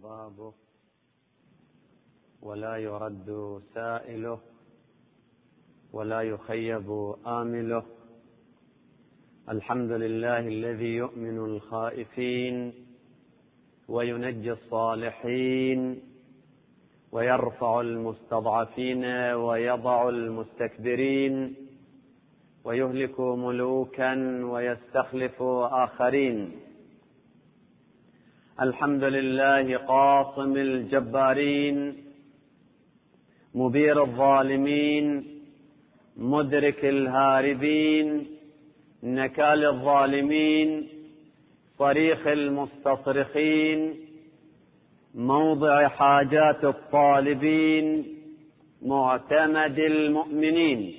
بابه ولا يرد سائله ولا يخيب آمله. الحمد لله الذي يؤمن الخائفين وينجي الصالحين ويرفع المستضعفين ويضع المستكبرين ويهلك ملوكا ويستخلف آخرين. الحمد لله قاصم الجبارين مبير الظالمين مدرك الهاربين نكال الظالمين صريخ المستصرخين موضع حاجات الطالبين معتمد المؤمنين.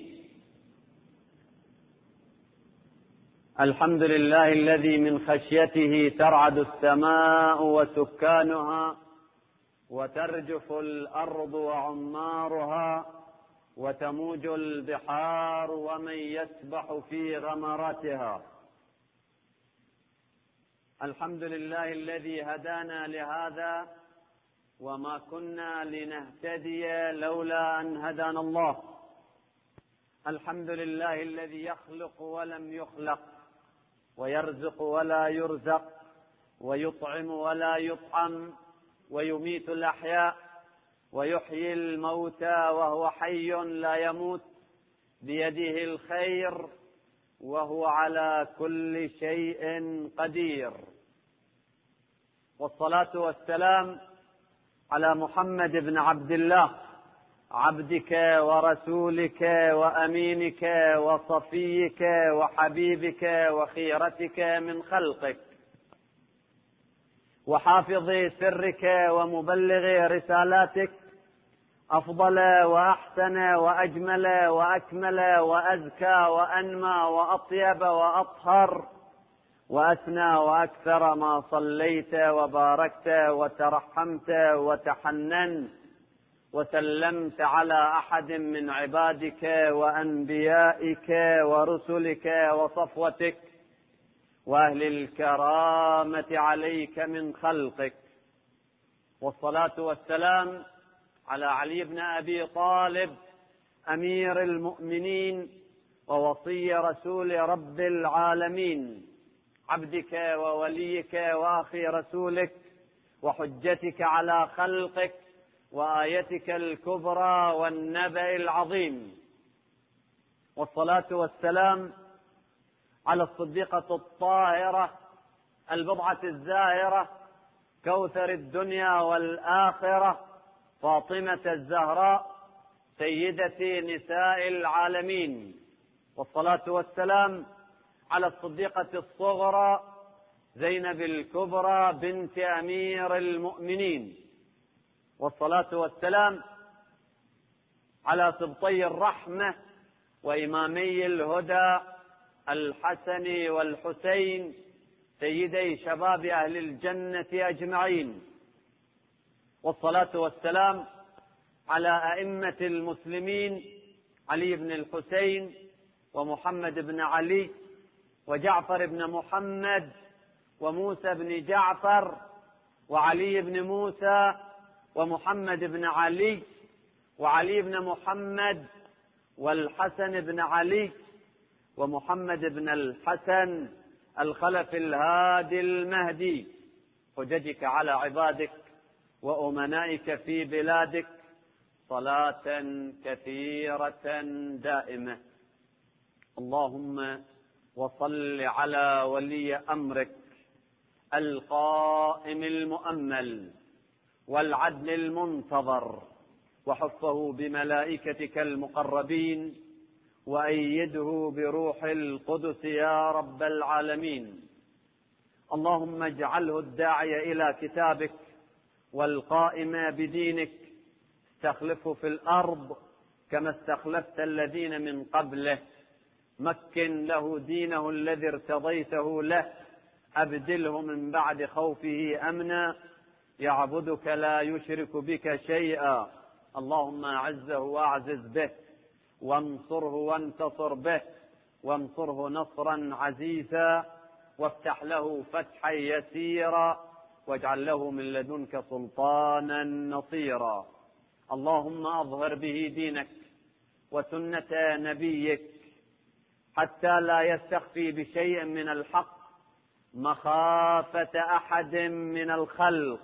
الحمد لله الذي من خشيته ترعد السماء وسكانها وترجف الأرض وعمارها وتموج البحار ومن يسبح في غمراتها. الحمد لله الذي هدانا لهذا وما كنا لنهتدي لولا أن هدانا الله. الحمد لله الذي يخلق ولم يخلق ويرزق ولا يرزق ويطعم ولا يطعم ويميت الأحياء ويحيي الموتى وهو حي لا يموت بيده الخير وهو على كل شيء قدير. والصلاة والسلام على محمد بن عبد الله عبدك ورسولك وأمينك وصفيك وحبيبك وخيرتك من خلقك وحافظ سرك ومبلغ رسالاتك أفضل وأحسن وأجمل وأكمل وأزكى وأنمى وأطيب وأطهر وأثنى وأكثر ما صليت وباركت وترحمت وتحننت وسلمت على أحد من عبادك وأنبيائك ورسلك وصفوتك وأهل الكرامة عليك من خلقك. والصلاة والسلام على علي بن أبي طالب أمير المؤمنين ووصي رسول رب العالمين عبدك ووليك وأخي رسولك وحجتك على خلقك وآيتك الكبرى والنبأ العظيم. والصلاة والسلام على الصديقة الطاهرة البضعة الزاهرة كوثر الدنيا والآخرة فاطمة الزهراء سيدة نساء العالمين. والصلاة والسلام على الصديقة الصغرى زينب الكبرى بنت أمير المؤمنين. والصلاة والسلام على سبطي الرحمة وإمامي الهدى الحسن والحسين سيدي شباب أهل الجنة أجمعين. والصلاة والسلام على أئمة المسلمين علي بن الحسين ومحمد بن علي وجعفر بن محمد وموسى بن جعفر وعلي بن موسى ومحمد بن علي وعلي بن محمد والحسن بن علي ومحمد بن الحسن الخلف الهادي المهدي حججك على عبادك وأمنائك في بلادك صلاة كثيرة دائمة. اللهم وصل على ولي أمرك القائم المؤمل والعدل المنتظر وحفه بملائكتك المقربين وأيده بروح القدس يا رب العالمين. اللهم اجعله الداعي إلى كتابك والقائم بدينك استخلفه في الأرض كما استخلفت الذين من قبله. مكن له دينه الذي ارتضيته له أبدله من بعد خوفه أمنا يعبدك لا يشرك بك شيئا. اللهم أعزه وأعزز به وانصره وانتصر به وانصره نصرا عزيزا وافتح له فتحا يسيرا واجعل له من لدنك سلطانا نصيرا. اللهم أظهر به دينك وسنة نبيك حتى لا يستخفي بشيء من الحق مخافة أحد من الخلق.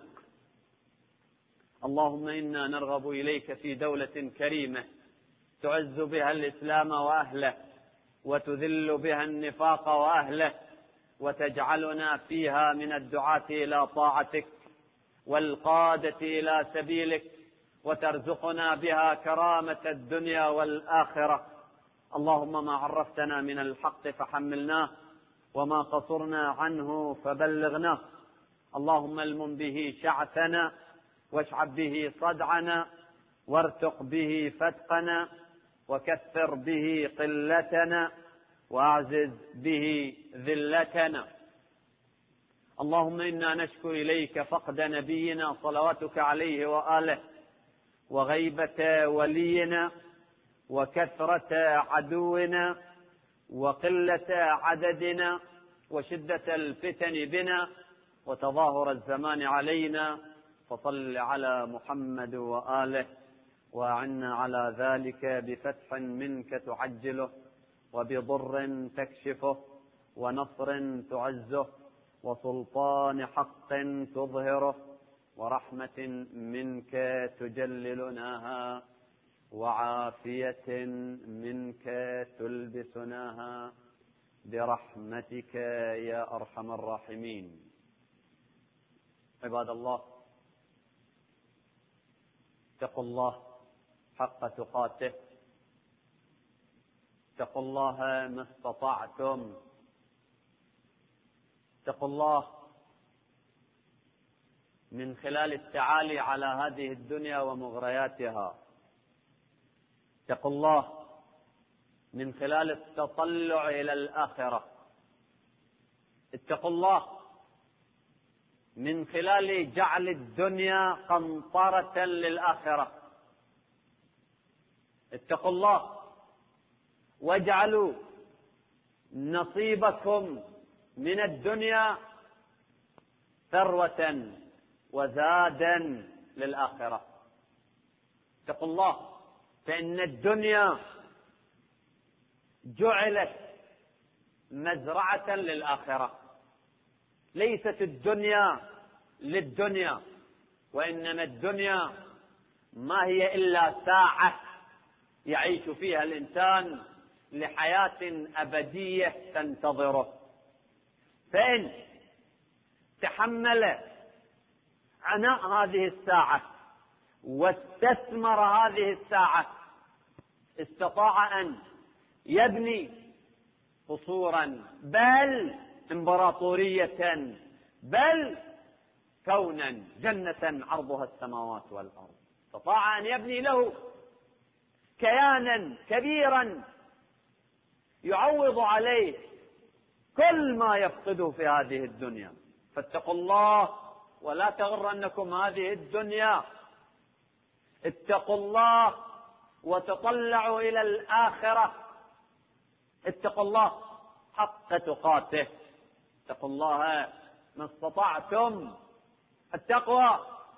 اللهم إنا نرغب إليك في دولة كريمة تعز بها الإسلام وأهله وتذل بها النفاق وأهله، وتجعلنا فيها من الدعاة إلى طاعتك والقادة إلى سبيلك، وترزقنا بها كرامة الدنيا والآخرة. اللهم ما عرفتنا من الحق فحملناه، وما قصرنا عنه فبلغناه. اللهم المن به شعثنا، واشعب به صدعنا، وارتق به فتقنا، وكثر به قلتنا، وأعزز به ذلتنا. اللهم إنا نشكو إليك فقد نبينا صلواتك عليه وآله، وغيبة ولينا، وكثرة عدونا، وقلة عددنا، وشدة الفتن بنا، وتظاهر الزمان علينا. فصل على محمد وآله، وأعنا على ذلك بفتح منك تعجله، وبضر تكشفه، ونصر تعزه، وسلطان حق تظهره، ورحمة منك تجللناها، وعافية منك تلبسناها، برحمتك يا أرحم الراحمين. عباد الله، اتقوا الله حق تقاته، اتقوا الله ما استطعتم، اتقوا الله من خلال التعالي على هذه الدنيا ومغرياتها، اتقوا الله من خلال التطلع إلى الآخرة، اتقوا الله من خلال جعل الدنيا قنطرة للآخرة، اتقوا الله واجعلوا نصيبكم من الدنيا ثروة وزادا للآخرة. اتقوا الله، فإن الدنيا جعلت مزرعة للآخرة، ليست الدنيا للدنيا، وإنما الدنيا ما هي إلا ساعة يعيش فيها الإنسان لحياة أبدية تنتظره. فإن تحمل عناء هذه الساعة واستثمر هذه الساعة، استطاع أن يبني قصورا، بل إمبراطورية، بل كونا، جنة عرضها السماوات والأرض. استطاع أن يبني له كيانا كبيرا يعوض عليه كل ما يفقده في هذه الدنيا. فاتقوا الله ولا تغرنكم هذه الدنيا، اتقوا الله وتطلعوا إلى الآخرة، اتقوا الله حق تقاته، اتقوا الله ما استطعتم. التقوى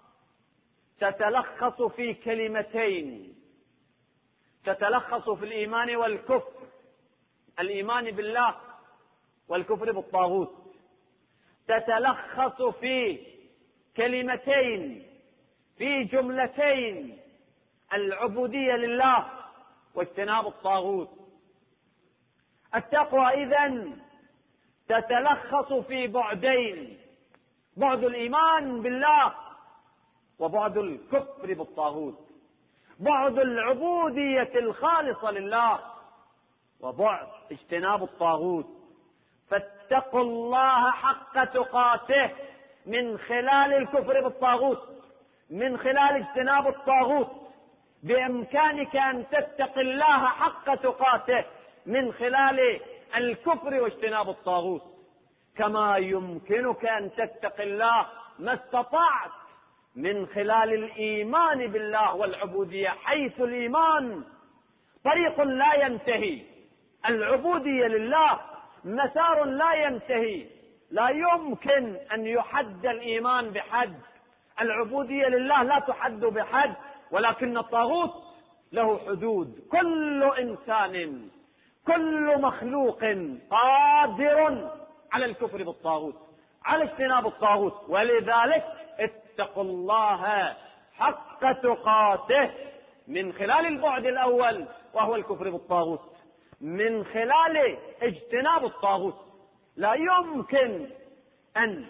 تتلخص في كلمتين، تتلخص في الإيمان والكفر، الإيمان بالله والكفر بالطاغوت، تتلخص في كلمتين، في جملتين: العبودية لله واجتناب الطاغوت. التقوى إذن تتلخص في بعدين: بعد الإيمان بالله وبعد الكفر بالطاغوت، بعد العبودية الخالصة لله وبعد اجتناب الطاغوت. فاتقوا الله حق تقاته من خلال الكفر بالطاغوت، من خلال اجتناب الطاغوت. بإمكانك أن تتقي الله حق تقاته من خلال الكفر واجتناب الطاغوت، كما يمكنك أن تتقي الله ما استطعت من خلال الإيمان بالله والعبودية، حيث الإيمان طريق لا ينتهي، العبودية لله مسار لا ينتهي، لا يمكن أن يحد الإيمان بحد، العبودية لله لا تحد بحد، ولكن الطاغوت له حدود. كل إنسان، كل مخلوق قادر على الكفر بالطاغوت، على اجتناب الطاغوت. ولذلك اتقوا الله حق تقاته من خلال البعد الأول وهو الكفر بالطاغوت، من خلال اجتناب الطاغوت. لا يمكن أن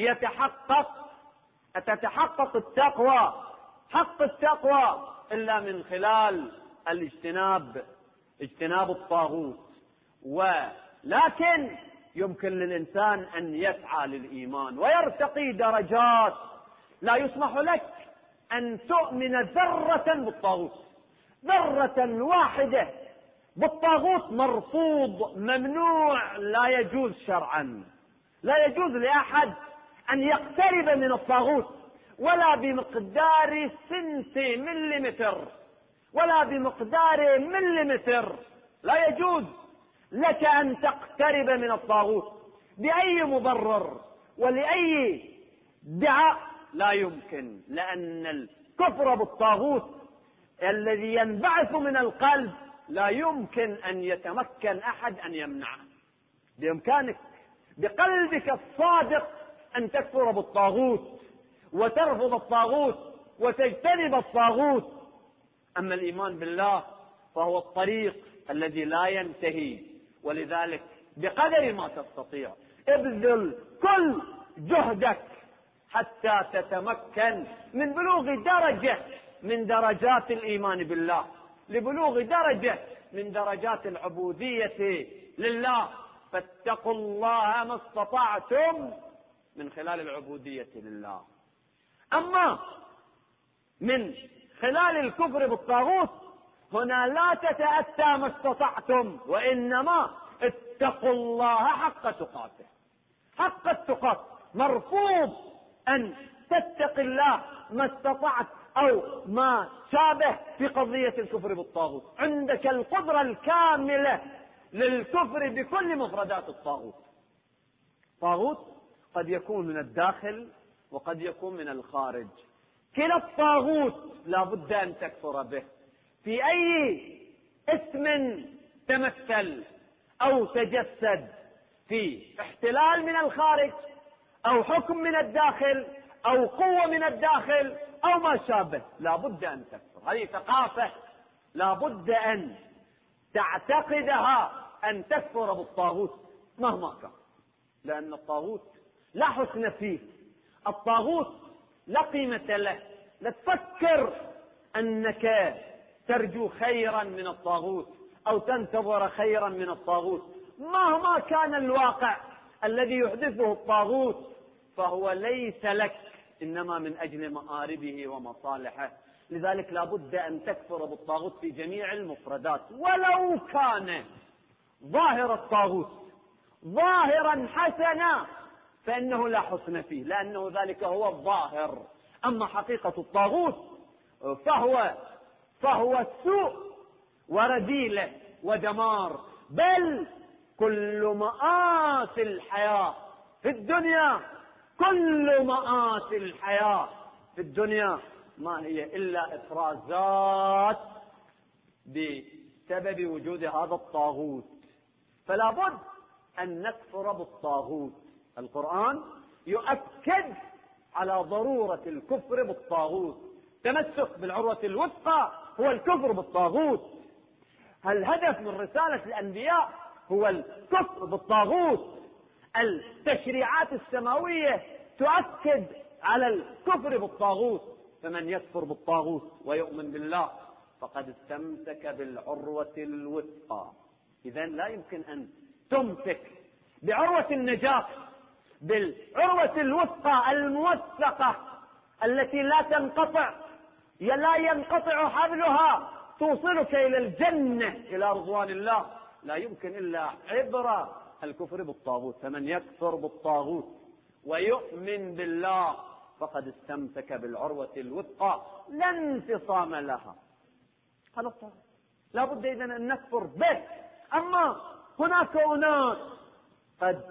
تتحقق التقوى، حق التقوى، إلا من خلال اجتناب الطاغوت. ولكن يمكن للإنسان أن يسعى للإيمان ويرتقي درجات. لا يسمح لك أن تؤمن ذرة بالطاغوت، ذرة واحدة بالطاغوت مرفوض، ممنوع، لا يجوز شرعا. لا يجوز لأحد أن يقترب من الطاغوت ولا بمقدار سنتي مليمتر، ولا بمقدار مليمتر. لا يجوز لك أن تقترب من الطاغوت بأي مبرر ولأي دعاء، لا يمكن، لأن الكفر بالطاغوت الذي ينبعث من القلب لا يمكن أن يتمكن أحد أن يمنعه. بإمكانك بقلبك الصادق أن تكفر بالطاغوت وترفض الطاغوت وتجتنب الطاغوت. أما الإيمان بالله فهو الطريق الذي لا ينتهي، ولذلك بقدر ما تستطيع ابذل كل جهدك حتى تتمكن من بلوغ درجة من درجات الإيمان بالله، لبلوغ درجة من درجات العبودية لله. فاتقوا الله ما استطعتم من خلال العبودية لله. أما من خلال الكفر بالطاغوت هنا لا تتأتى ما استطعتم، وإنما اتقوا الله حق تقاته. حق التقاة، مرفوض أن تتقي الله ما استطعت أو ما شابه في قضية الكفر بالطاغوت. عندك القدرة الكاملة للكفر بكل مفردات الطاغوت. طاغوت قد يكون من الداخل وقد يكون من الخارج. كلا الطاغوت لا بد أن تكفر به في أي اسم تمثل أو تجسد، في احتلال من الخارج أو حكم من الداخل أو قوة من الداخل أو ما شابه، لا بد أن تكفر. هذه ثقافة لا بد أن تعتقدها، أن تكفر بالطاغوت مهما كان، لأن الطاغوت لا حسن فيه، الطاغوت لا قيمة له. لا تفكر أنك ترجو خيرا من الطاغوت أو تنتظر خيرا من الطاغوت. مهما كان الواقع الذي يحدثه الطاغوت فهو ليس لك، إنما من أجل مآربه ومصالحه. لذلك لا بد أن تكفر بالطاغوت في جميع المفردات، ولو كان ظاهر الطاغوت ظاهرا حسنا فإنه لا حسن فيه، لأنه ذلك هو الظاهر. أما حقيقة الطاغوت فهو سوء ورذيلة ودمار. بل كل مآسي الحياة في الدنيا، كل مآسي الحياة في الدنيا ما هي إلا إفرازات بسبب وجود هذا الطاغوت. فلا بد أن نكفر بالطاغوت. القرآن يؤكد على ضرورة الكفر بالطاغوت. تمسك بالعروة الوثقى هو الكفر بالطاغوت. الهدف من رسالة الأنبياء هو الكفر بالطاغوت. التشريعات السماوية تؤكد على الكفر بالطاغوت. فمن يكفر بالطاغوت ويؤمن بالله فقد استمسك بالعروة الوثقى. إذن لا يمكن أن تمسك بعروة النجاة، بالعروة الوثقى الموثقة التي لا تنقطع، لا ينقطع حبلها، توصلك إلى الجنة، إلى رضوان الله. لا يمكن إلا عبر الكفر بالطاغوت. فمن يكفر بالطاغوت ويؤمن بالله فقد استمسك بالعروة الوثقى لا انفصام لها. هذا الطاغوت لا بد إذن أن نكفر به. أما هناك أناس قد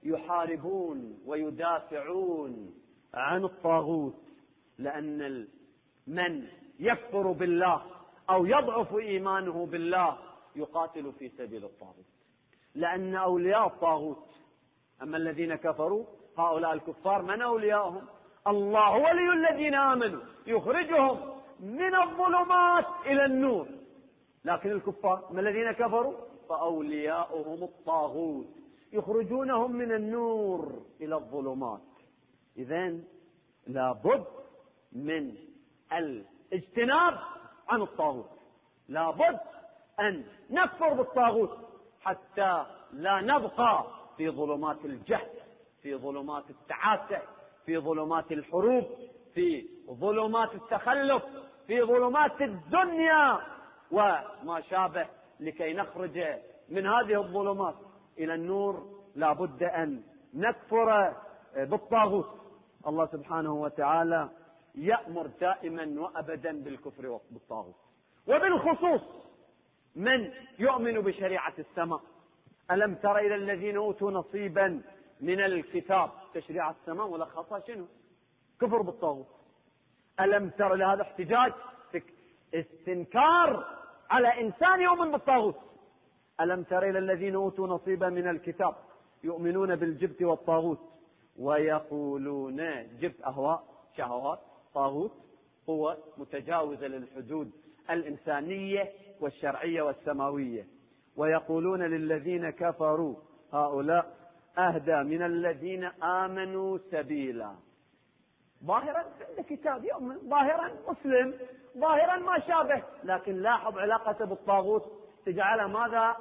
يحاربون ويدافعون عن الطاغوت، لأن من يكفر بالله أو يضعف إيمانه بالله يقاتل في سبيل الطاغوت، لأن أولياء الطاغوت. أما الذين كفروا هؤلاء الكفار من أولياءهم؟ الله ولي الذين آمنوا يخرجهم من الظلمات إلى النور. لكن الكفار من الذين كفروا فأولياؤهم الطاغوت يخرجونهم من النور إلى الظلمات. إذن لابد من الاجتناب عن الطاغوت، لابد أن نكفر بالطاغوت حتى لا نبقى في ظلمات الجهل، في ظلمات التعاسة، في ظلمات الحروب، في ظلمات التخلف، في ظلمات الدنيا وما شابه. لكي نخرج من هذه الظلمات إلى النور لابد أن نكفر بالطاغوت. الله سبحانه وتعالى يأمر دائما وأبدا بالكفر بالطاغوت، وبالخصوص من يؤمن بشريعة السماء. ألم تر إلى الذين أوتوا نصيبا من الكتاب؟ تشريع السماء ملخصها شنو؟ كفر بالطاغوت. ألم تر لهذا احتجاج استنكار على إنسان يؤمن بالطاغوت. ألم تر إلى الذين أوتوا نصيبا من الكتاب يؤمنون بالجبت والطاغوت ويقولون جبت أهواء شهوات، طاغوت قوة متجاوزة للحدود الإنسانية والشرعية والسماوية. ويقولون للذين كفروا هؤلاء أهدى من الذين آمنوا سبيلا. ظاهرا عنده كتاب يؤمن، ظاهرا مسلم، ظاهرا ما شابه، لكن لاحظ علاقته بالطاغوت تجعله ماذا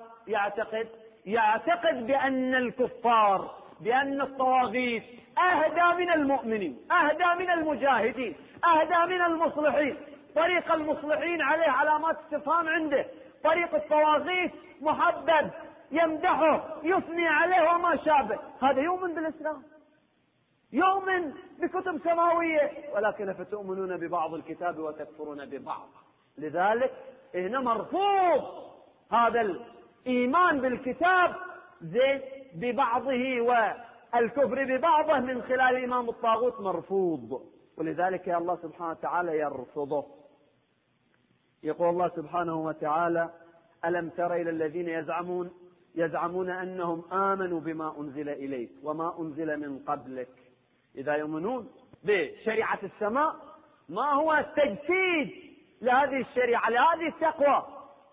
يعتقد بأن الكفار، بأن الطواغيت أهدى من المؤمنين، أهدى من المجاهدين، أهدى من المصلحين. طريق المصلحين عليه علامات استفهام عنده، طريق الطواغيت محبب يمدحه يثني عليه وما شابه. هذا يؤمن بالإسلام، يؤمن بكتب سماوية، ولكن فتؤمنون ببعض الكتاب وتكفرون ببعض. لذلك هنا مرفوض هذا الإيمان بالكتاب زين ببعضه والكفر ببعضه من خلال إيمان بالطاغوت مرفوض. ولذلك الله سبحانه وتعالى يرفضه. يقول الله سبحانه وتعالى: ألم تر إلى الذين يزعمون أنهم آمنوا بما أنزل إليك وما أنزل من قبلك. إذا يؤمنون بشريعة السماء ما هو التجسيد لهذه الشريعة، لهذه التقوى،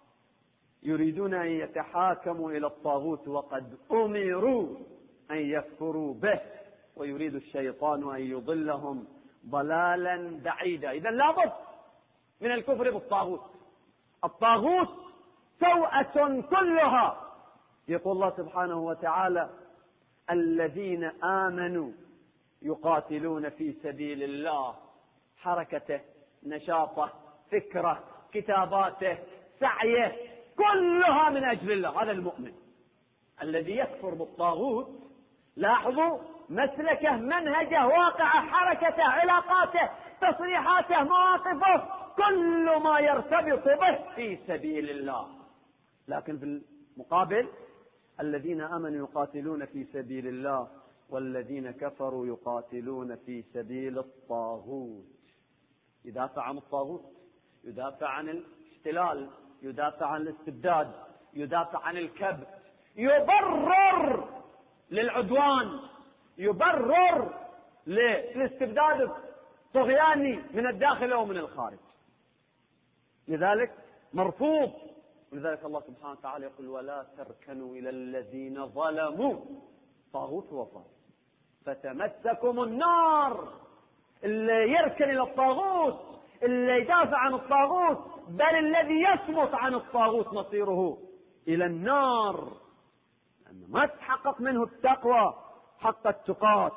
يريدون أن يتحاكموا إلى الطاغوت وقد أمروا أن يكفروا به ويريد الشيطان أن يضلهم ضلالا بعيدا. إذن لابد من الكفر بالطاغوت. الطاغوت سوءة كلها. يقول الله سبحانه وتعالى: الذين آمنوا يقاتلون في سبيل الله. حركته، نشاطه، فكره، كتاباته، سعيه، كلها من أجل الله. هذا المؤمن. الذي يكفر بالطاغوت لاحظوا مسلكه، منهجه، واقعه، حركته، علاقاته، تصريحاته، مواقفه، كل ما يرتبط به في سبيل الله. لكن في المقابل الذين آمنوا يقاتلون في سبيل الله والذين كفروا يقاتلون في سبيل الطاغوت. يدافع عن الطاغوت، يدافع عن الاحتلال، يدافع عن الاستبداد، يدافع عن الكبت، يبرر للعدوان، يبرر للاستبداد الطغياني من الداخل ومن الخارج. لذلك مرفوض. ولذلك الله سبحانه وتعالى يقول: ولا تركنوا إلى الذين ظلموا. طاغوت وطاغوت فتمسكم النار. اللي يركن إلى الطاغوت، اللي يدافع عن الطاغوت، بل الذي يصمت عن الطاغوت مصيره إلى النار، لأنه ما تحقق منه التقوى حق التقات.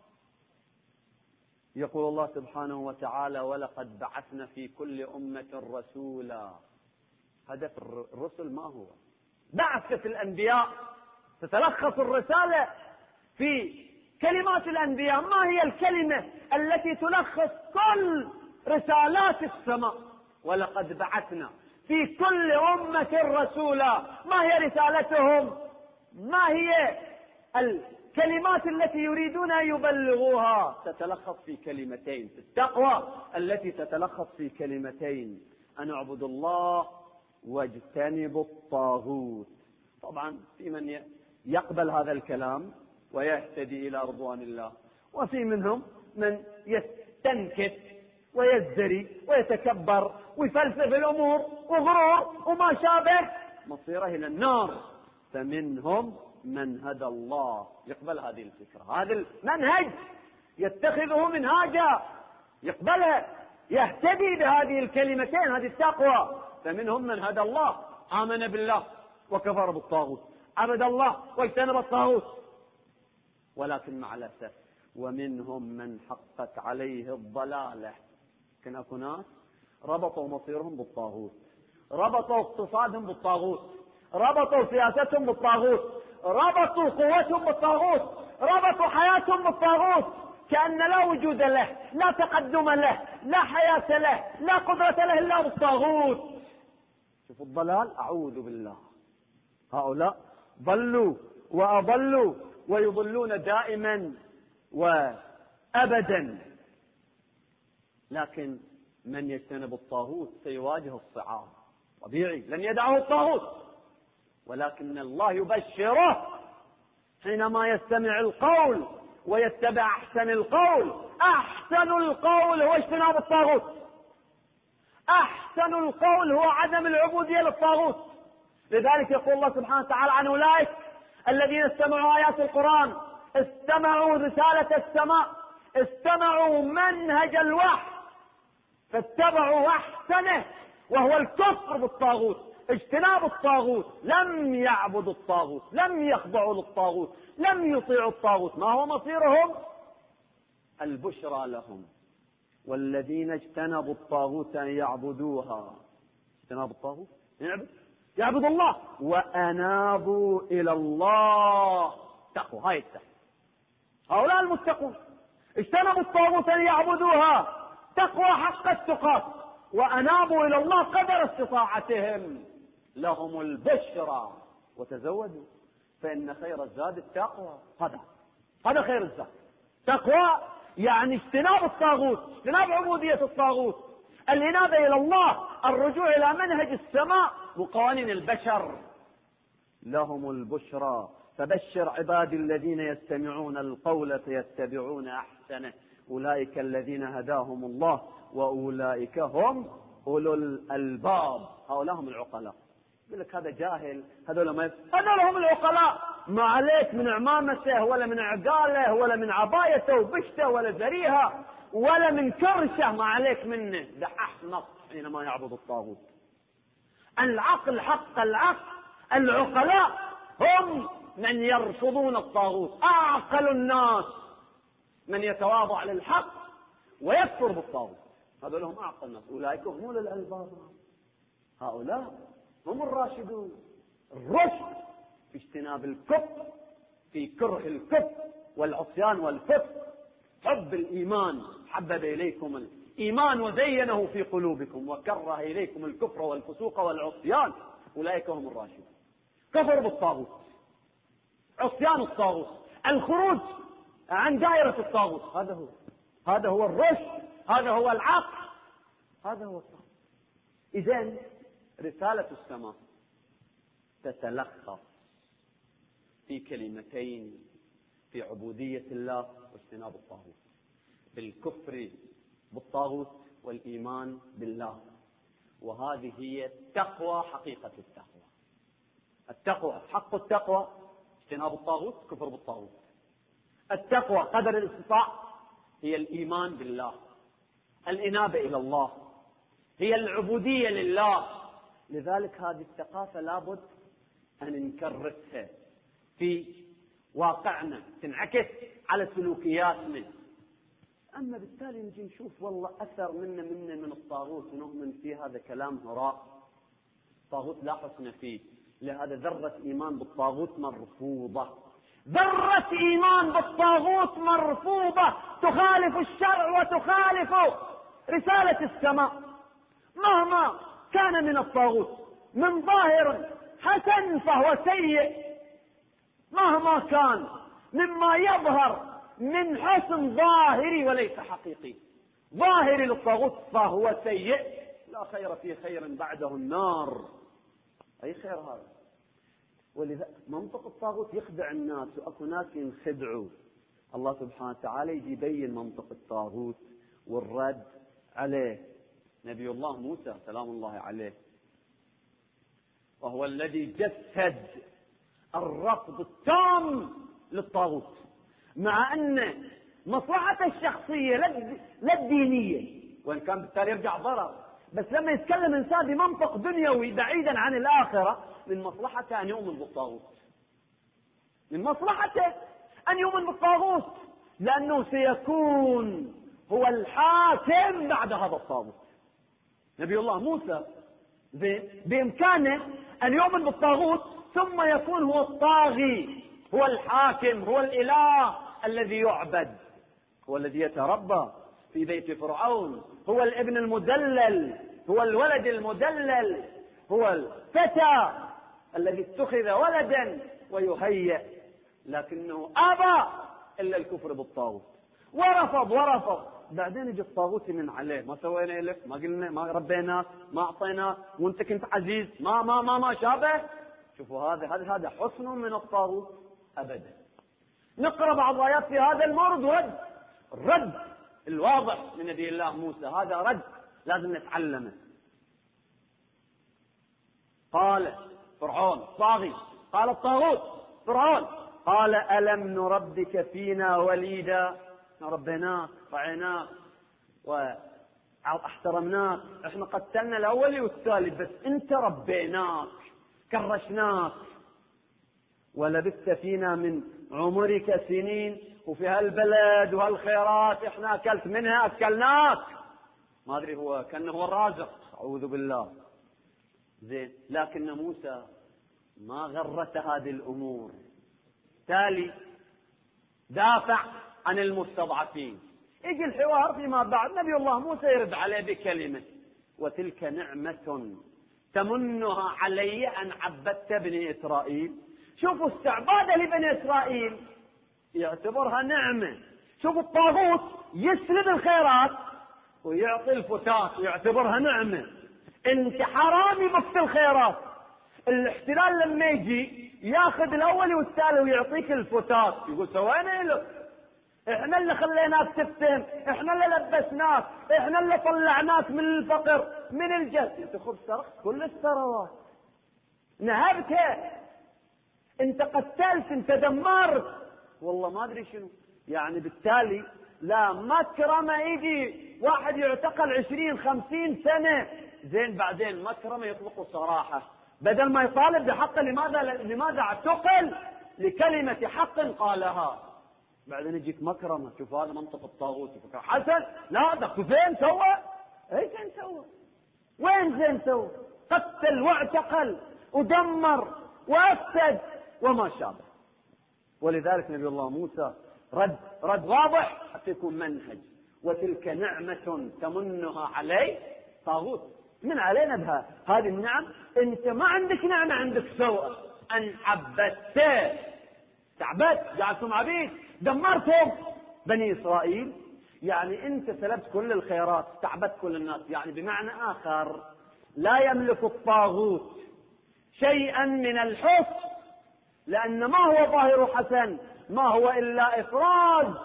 يقول الله سبحانه وتعالى: ولقد بعثنا في كل أمة رسولا. هدف الرسل ما هو؟ بعثة الأنبياء. تتلخص الرسالة في كلمات الأنبياء. ما هي الكلمة التي تلخص كل رسالات السماء؟ ولقد بعثنا في كل أمة رسولا. ما هي رسالتهم؟ ما هي الكلمات التي يريدون أن يبلغوها تتلخص في كلمتين. التقوى التي تتلخص في كلمتين: أن اعبدوا الله واجتنبوا الطاغوت. طبعا في من يقبل هذا الكلام ويهتدي إلى رضوان الله، وفي منهم من يستنكف ويزدري ويتكبر ويفلسف الأمور وغرور وما شابه، مصيره إلى النار. فمنهم من هدى الله، يقبل هذه الفكرة، هذا المنهج يتخذه منهاجا، يقبلها، يهتدي بهذه الكلمتين، هذه التقوى. فمنهم من هدى الله، آمن بالله وكفر بالطاغوت، عبد الله واجتنب الطاغوت. ولكن مع الأسف ومنهم من حقت عليه الضلالة. كان أكو ناس ربطوا مصيرهم بالطاغوت، ربطوا اقتصادهم بالطاغوت، ربطوا سياستهم بالطاغوت، ربطوا قوتهم بالطاغوت، ربطوا حياتهم بالطاغوت، كأن لا وجود له، لا تقدم له، لا حياة له، لا قدرة له إلا بالطاغوت. شوفوا الضلال، أعوذ بالله. هؤلاء ضلوا وأضلوا ويضلون دائما وأبدا. لكن من يجتنب الطاغوت سيواجه الصعاب، طبيعي لن يدعه الطاغوت، ولكن الله يبشره حينما يستمع القول ويتبع أحسن القول. أحسن القول هو اجتناب الطاغوت، أحسن القول هو عدم العبودية للطاغوت. لذلك يقول الله سبحانه وتعالى عن أولئك الذين استمعوا آيات القرآن، استمعوا رسالة السماء، استمعوا منهج الوحي فاتبعوا أحسنه، وهو الكفر بالطاغوت، اجتناب الطاغوت. لم يعبدوا الطاغوت، لم يخضعوا للطاغوت، لم يطيعوا الطاغوت. ما هو مصيرهم؟ البشرى لهم. والذين اجتنبوا الطاغوت أن يعبدوها، اجتناب الطاغوت يعبد الله، وأنابوا إلى الله. تقوى، هاي التقوى. هؤلاء المتقون اجتنبوا الطاغوت أن يعبدوها، تقوى حق التقى، وأنابوا إلى الله قدر استطاعتهم. لهم البشرى. وتزودوا فإن خير الزاد التقوى. هذا خير الزاد. تقوى يعني اجتناب الطاغوت، اجتناب عبودية الطاغوت، الإنابة إلى الله، الرجوع إلى منهج السماء وقوانين البشر. لهم البشرى. فبشر عبادي الذين يستمعون القول فيتبعون أحسنه، أولئك الذين هداهم الله وأولئك هم أولو الألباب. هؤلاء هم العقلاء. يقول لك هذا جاهل، هذول هم العقلاء. ما عليك من عمامته ولا من عقاله ولا من عبايته وبشته ولا زريها ولا من كرشه، ما عليك منه، ده أحمق حينما يعبد الطاغوت. العقل حق العقل، العقلاء هم من يرفضون الطاغوت. أعقل الناس من يتواضع للحق ويكفر بالطاغوت، هذول هم أعقل الناس. أولئك هم أولو الألباب. هؤلاء هم الراشدون. الرشد في اجتناب الكفر، في كره الكفر والعصيان والكفر. حب الإيمان، حبب إليكم الإيمان وزينه في قلوبكم وكره إليكم الكفر والفسوق والعصيان، أولئك هم الراشدون. كفر بالطاغوت، عصيان الطاغوت، الخروج عن دائرة الطاغوت، هذا هو الرشد، هذا هو العقل، هذا هو الطاغوت. إذن رسالة السماء تتلخص في كلمتين: في عبودية الله واجتناب الطاغوت، بالكفر بالطاغوت والإيمان بالله. وهذه هي التقوى، حقيقة التقوى. التقوى حق التقوى اجتناب الطاغوت، كفر بالطاغوت. التقوى قدر الاستطاع هي الإيمان بالله، الإنابة إلى الله، هي العبودية لله. لذلك هذه الثقافة لابد أن نكرسها في واقعنا، تنعكس على سلوكياتنا. أما بالتالي نجي نشوف والله أثر منا من الطاغوت ونؤمن فيه، هذا كلام هراء. الطاغوت لا حسن فيه. لهذا ذرة إيمان بالطاغوت مرفوضة، ذرة إيمان بالطاغوت مرفوضة، تخالف الشرع وتخالف رسالة السماء. مهما كان من الطاغوت من ظاهر حسن فهو سيء، مهما كان مما يظهر من حسن ظاهري وليس حقيقي. ظاهري للطاغوت فهو سيء، لا خير فيه خير بعده النار. أي خير هذا؟ ولذا منطق الطاغوت يخدع الناس، وأكو ناس ينخدعوا. الله سبحانه وتعالى يجي يبين منطق الطاغوت والرد عليه. نبي الله موسى سلام الله عليه وهو الذي جسد الرفض التام للطاغوت، مع أن مصلحته الشخصية لا الدينية، وإن كان بالتالي يرجع ضرر، بس لما يتكلم إنسان بمنطق دنيوي بعيدا عن الآخرة، من مصلحته أن يؤمن بالطاغوت، من مصلحته أن يؤمن بالطاغوت، لأنه سيكون هو الحاكم بعد هذا الطاغوت. نبي الله موسى بإمكانه أن يؤمن بالطاغوت ثم يكون هو الطاغي، هو الحاكم، هو الإله الذي يعبد، هو الذي يتربى في بيت فرعون، هو الابن المدلل، هو الولد المدلل، هو الفتى الذي اتخذ ولدا ويهيأ، لكنه أبى إلا الكفر بالطاغوت، ورفض. بعدين يجي الطاغوت من عليه، ما سوينا لك، ما قلنا، ما ربيناك، ما أعطيناك، وانت كنت عزيز، ما شابه. شوفوا هذا حسن من الطاغوت أبدا. نقرأ بعض آيات في هذا المورد، رد الواضح من نبي الله موسى، هذا رد لازم نتعلمه. قال فرعون طاغي، قال الطاغوت فرعون، قال ألم نربك فينا وليدا؟ ربيناك، رعيناك واحترمناك، احنا قتلنا الأول والثالث، بس انت ربيناك كرشناك، ولبثت فينا من عمرك سنين، وفي هالبلد وهالخيرات احنا اكلت منها، اكلناك. ما ادري هو كانه هو الرازق، اعوذ بالله. زين، لكن موسى ما غرت هذه الامور، تالي دافع عن المستضعفين. يجي الحوار فيما بعد، نبي الله موسى يرد عليه بكلمة: وتلك نعمة تمنها علي أن عبدت بني إسرائيل. شوفوا استعباده لبني إسرائيل يعتبرها نعمة. شوفوا الطاغوت يسلب الخيرات ويعطي الفتات ويعتبرها نعمة. انت حرامي بك الخيرات. الاحتلال لما يجي ياخذ الأول والثاني ويعطيك الفتات، يقول سوينا لك، احنا اللي خليناك تفتن، احنا اللي لبسناك، احنا اللي طلعناك من الفقر من الجهل. انت خذ سرقت كل الثروات، نهبتها، انت قتلت، انت دمرت، والله ما ادري شنو. يعني بالتالي لا مكرمة يجي واحد يعتقل 20-50 سنة، زين بعدين مكرمة يطلقوا صراحة، بدل ما يطالب بحقه. لماذا اعتقل؟ لكلمة حق قالها. بعدين يجيك مكرمة. شوف هذا منطق الطاغوت. حسن لا ده فين سوى؟ اي فين سوى؟ وين زين سوى؟ قتل واعتقل ودمر وافسد وما شابه. ولذلك نبي الله موسى رد واضح حتى يكون منهج. وتلك نعمة تمنها علي، طاغوت من علينا بها هذه النعم. انت ما عندك نعمة، عندك سوء، ان عبدت، تعبت، جعلتم عبيد، دمرتم بني إسرائيل. يعني انت سلبت كل الخيرات، استعبدت كل الناس. يعني بمعنى آخر لا يملك الطاغوت شيئا من الحسن، لأن ما هو ظاهر حسن ما هو إلا إفراز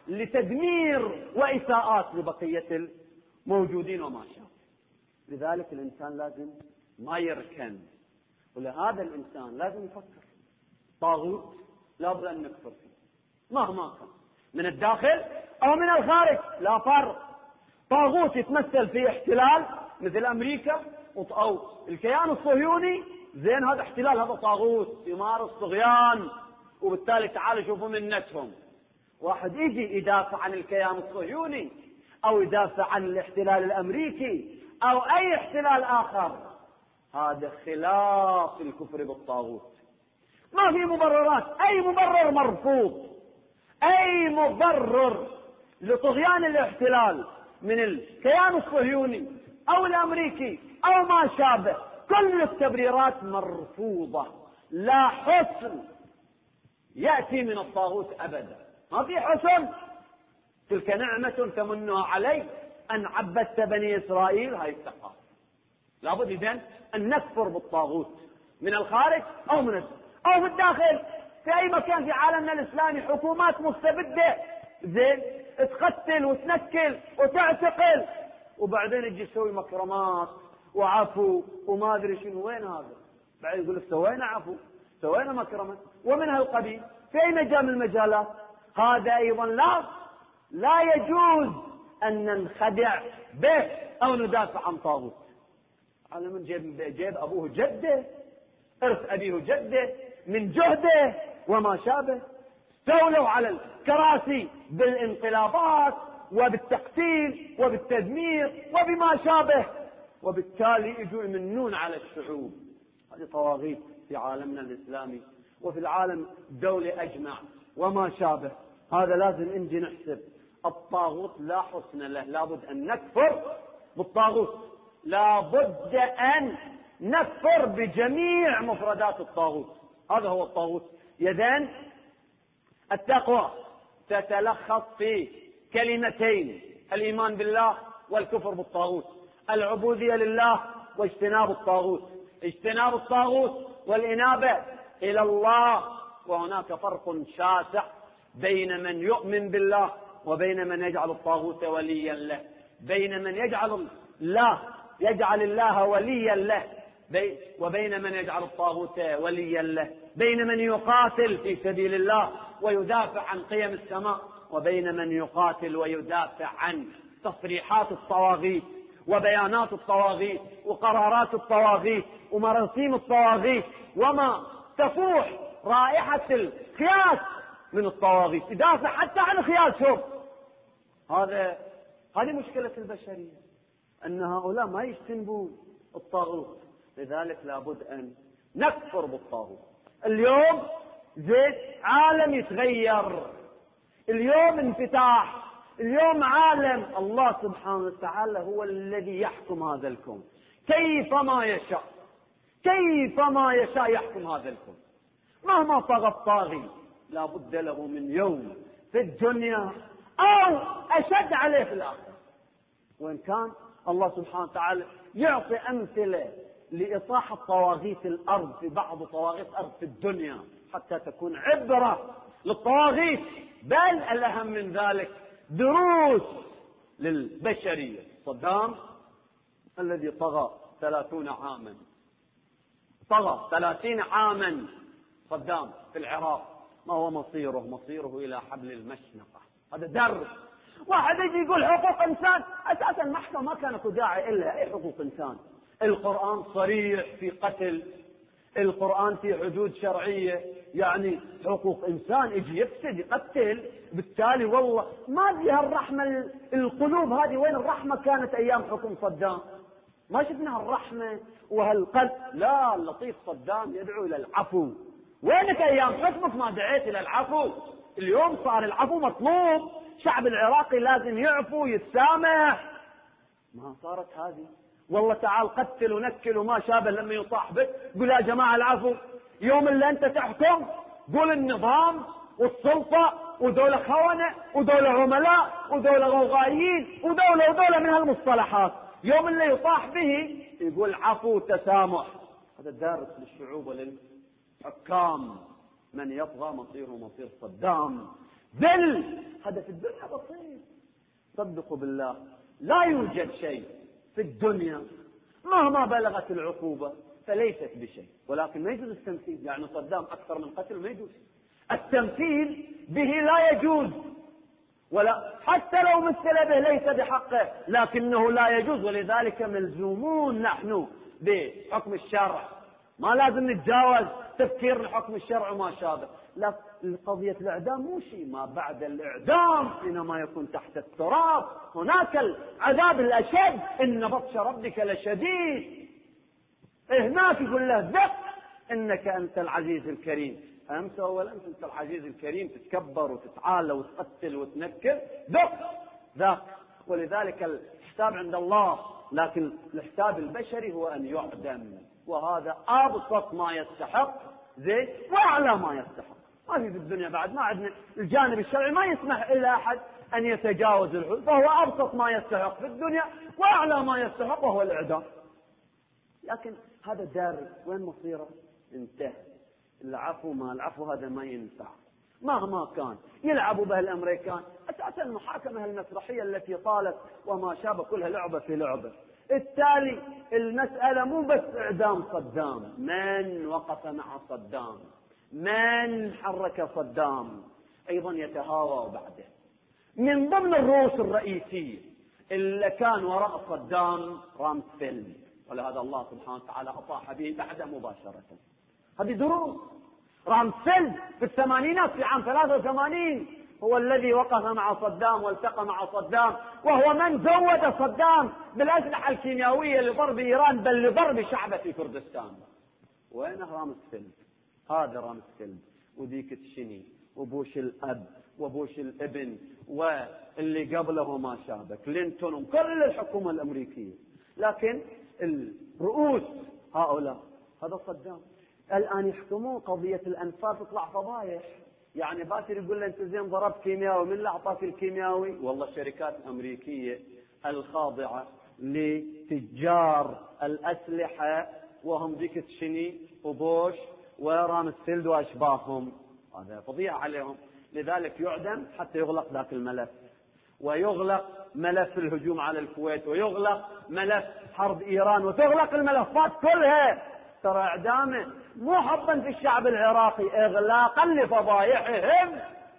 لتدمير وإساءات لبقية الموجودين وما شاء. لذلك الإنسان لازم ما يركن، ولهذا الإنسان لازم يفكر. طاغوت لابد أن نكفر فيه مهما كان، من الداخل أو من الخارج لا فرق. طاغوت يتمثل في احتلال مثل أمريكا أو الكيان الصهيوني، زين هذا احتلال، هذا طاغوت يمارس طغيان، وبالتالي تعالوا شوفوا منتهم. واحد يجي يدافع عن الكيان الصهيوني أو يدافع عن الاحتلال الأمريكي أو أي احتلال آخر، هذا خلاف الكفر بالطاغوت. ما في مبررات، أي مبرر مرفوض، أي مبرر لطغيان الاحتلال من الكيان الصهيوني أو الأمريكي أو ما شابه، كل التبريرات مرفوضة. لا حسن يأتي من الطاغوت أبدا. ما في حسن. تلك نعمة تمنها علي أن عبدت بني إسرائيل. هاي التقوى. لابد إذن أن نكفر بالطاغوت من الخارج أو من الداخل. في أي مكان في عالمنا الإسلامي حكومات مستبدة زين تقتل وتنكل وتعتقل، وبعدين يجي يسوي مكرمات وعفو وما أدري شنو. وين هذا؟ بعد يقول لك سوينا عفو سوينا مكرمة ومن هالقبيل. في أي مجال من المجالات هذا أيضا لا يجوز أن ننخدع به أو ندافع عن طاغوت. على من جيب أبوه جده، إرث أبيه جده من جهده وما شابه، استولوا على الكراسي بالانقلابات وبالتقتيل وبالتدمير وبما شابه، وبالتالي يجوا يمنون على الشعوب. هذه طواغيت في عالمنا الإسلامي وفي العالم الدولي أجمع وما شابه. هذا لازم نجي نحسب. الطاغوت لا حسن له، لابد أن نكفر بالطاغوت، لابد أن نكفر بجميع مفردات الطاغوت. هذا هو الطاغوت. يدان التقوى تتلخص في كلمتين: الإيمان بالله والكفر بالطاغوت، العبودية لله واجتناب الطاغوت، اجتناب الطاغوت والإنابة إلى الله. وهناك فرق شاسع بين من يؤمن بالله وبين من يجعل الطاغوت وليا له، بين من يجعل الله وليا له وبين من يجعل الطاغوت وليا له، بين من يقاتل في سبيل الله ويدافع عن قيم السماء وبين من يقاتل ويدافع عن تصريحات الطواغيت وبيانات الطواغيت وقرارات الطواغيت ومراسيم الطواغيت وما تفوح رائحة الخياس من الطواغيت، يدافع حتى عن خياسهم. هذه مشكلة البشرية، أن هؤلاء ما يجتنبون الطاغوت. لذلك لابد أن نكفر بالطاغوت. اليوم عالم يتغير، اليوم انفتاح، اليوم عالم الله سبحانه وتعالى هو الذي يحكم هذا الكون كيفما يشاء يحكم هذا الكون. مهما طغى الطاغي لابد له من يوم في الدنيا أو أشد عليه في الآخرة. وإن كان الله سبحانه وتعالى يعطي أمثلة لإصاحة طواغيت الأرض في بعض طواغيت الأرض في الدنيا حتى تكون عبرة للطواغيت، بل الأهم من ذلك دروس للبشرية. صدام الذي طغى 30 عاما، طغى 30 عاما صدام في العراق، ما هو مصيره إلى حبل المشنقة. هذا درس. واحد يجي يقول حقوق إنسان، أساسا المحكمة ما كانت داعي إلا أي حقوق إنسان. القرآن صريح في قتل، القرآن في حدود شرعية، يعني حقوق إنسان يجي يفسد يقتل، بالتالي والله ما فيها الرحمة. القلوب هذه وين الرحمة كانت أيام حكم صدام؟ ما شفنا الرحمة وهالقلب. لا، اللطيف صدام يدعو إلى العفو. وينك أيام حكمك ما دعيت إلى العفو؟ اليوم صار العفو مطلوب، الشعب العراقي لازم يعفو يتسامح. ما صارت هذه. والله تعال قتل ونكل وما شابه، لما يطاح بك قل يا جماعة العفو. يوم اللي أنت تحكم قول النظام والسلطة ودولة خونة ودولة عملاء ودولة غوغائيين ودولة من هالمصطلحات. يوم اللي يطاح به يقول عفو وتسامح. هذا الدارس للشعوب وللحكام. من يطغى مصيره مصير صدام. هذا في الدنيا بسيط. صدقوا بالله لا يوجد شيء في الدنيا مهما بلغت العقوبة فليست بشيء، ولكن ما يجوز التمثيل. يعني صدام أكثر من قتل ما يجوز التمثيل به، لا يجوز، ولا حتى لو مثل به ليس بحقه، لكنه لا يجوز. ولذلك ملزومون نحن بحكم الشرع، ما لازم نتجاوز تفكير حكم الشرع وما شابه. لا، قضية الإعدام مو شيء، ما بعد الإعدام حينما يكون تحت التراب هناك العذاب الأشد. إن بطش ربك لشديد. هناك يقول له ذق إنك أنت العزيز الكريم. أمس أولا أنت العزيز الكريم تتكبر وتتعالى وتقتل وتنكر، ذاك. ولذلك الحساب عند الله، لكن الحساب البشري هو أن يعدم، وهذا أبسط ما يستحق وأعلى ما يستحق. ما في الدنيا بعد، ما عندنا الجانب الشرعي ما يسمح إلا أحد أن يتجاوز الحدود، فهو أبسط ما يستحق في الدنيا وأعلى ما يستحق وهو الإعدام. لكن هذا داري، وين مصيره؟ انتهى. العفو ما العفو هذا ما ينفع مهما كان. يلعبوا به الأمريكان أساسا المحاكمة المسرحية التي طالت وما شابه كلها لعبة في لعبة. التالي المسألة مو بس إعدام صدام، من وقف مع صدام، من حرك صدام أيضا يتهاوى بعده. من ضمن الرؤوس الرئيسية اللي كان وراء صدام رامسفيلد، ولهذا الله سبحانه وتعالى أطاح به بعد مباشرة. هذه دروس. رامسفيلد في الثمانينات في عام 83 هو الذي وقف مع صدام والتقى مع صدام، وهو من زود صدام بالأسلحة الكيميائية لضرب إيران بل لضرب شعبه في كردستان. وين رامسفيلد؟ هذا رامسفيلد وديك تشيني وبوش الأب وبوش الابن واللي قبله ما شابه كلينتون وكل الحكومة الأمريكية. لكن الرؤوس هؤلاء هذا صدام. الآن يحكمون قضية الأنفال تطلع فضايح. يعني باكر يقول له أنت زين ضربت كيميائي، من اللي أعطاك الكيميائي؟ والله الشركات الأمريكية الخاضعة لتجار الأسلحة وهم ديك تشيني وبوش ورامسفيلد وأشباههم. هذا فضيحة عليهم. لذلك يعدم حتى يغلق ذاك الملف، ويغلق ملف الهجوم على الكويت، ويغلق ملف حرب إيران، وتغلق الملفات كلها. ترى إعدامه مو حبا في الشعب العراقي، إغلاقا لفضايحهم،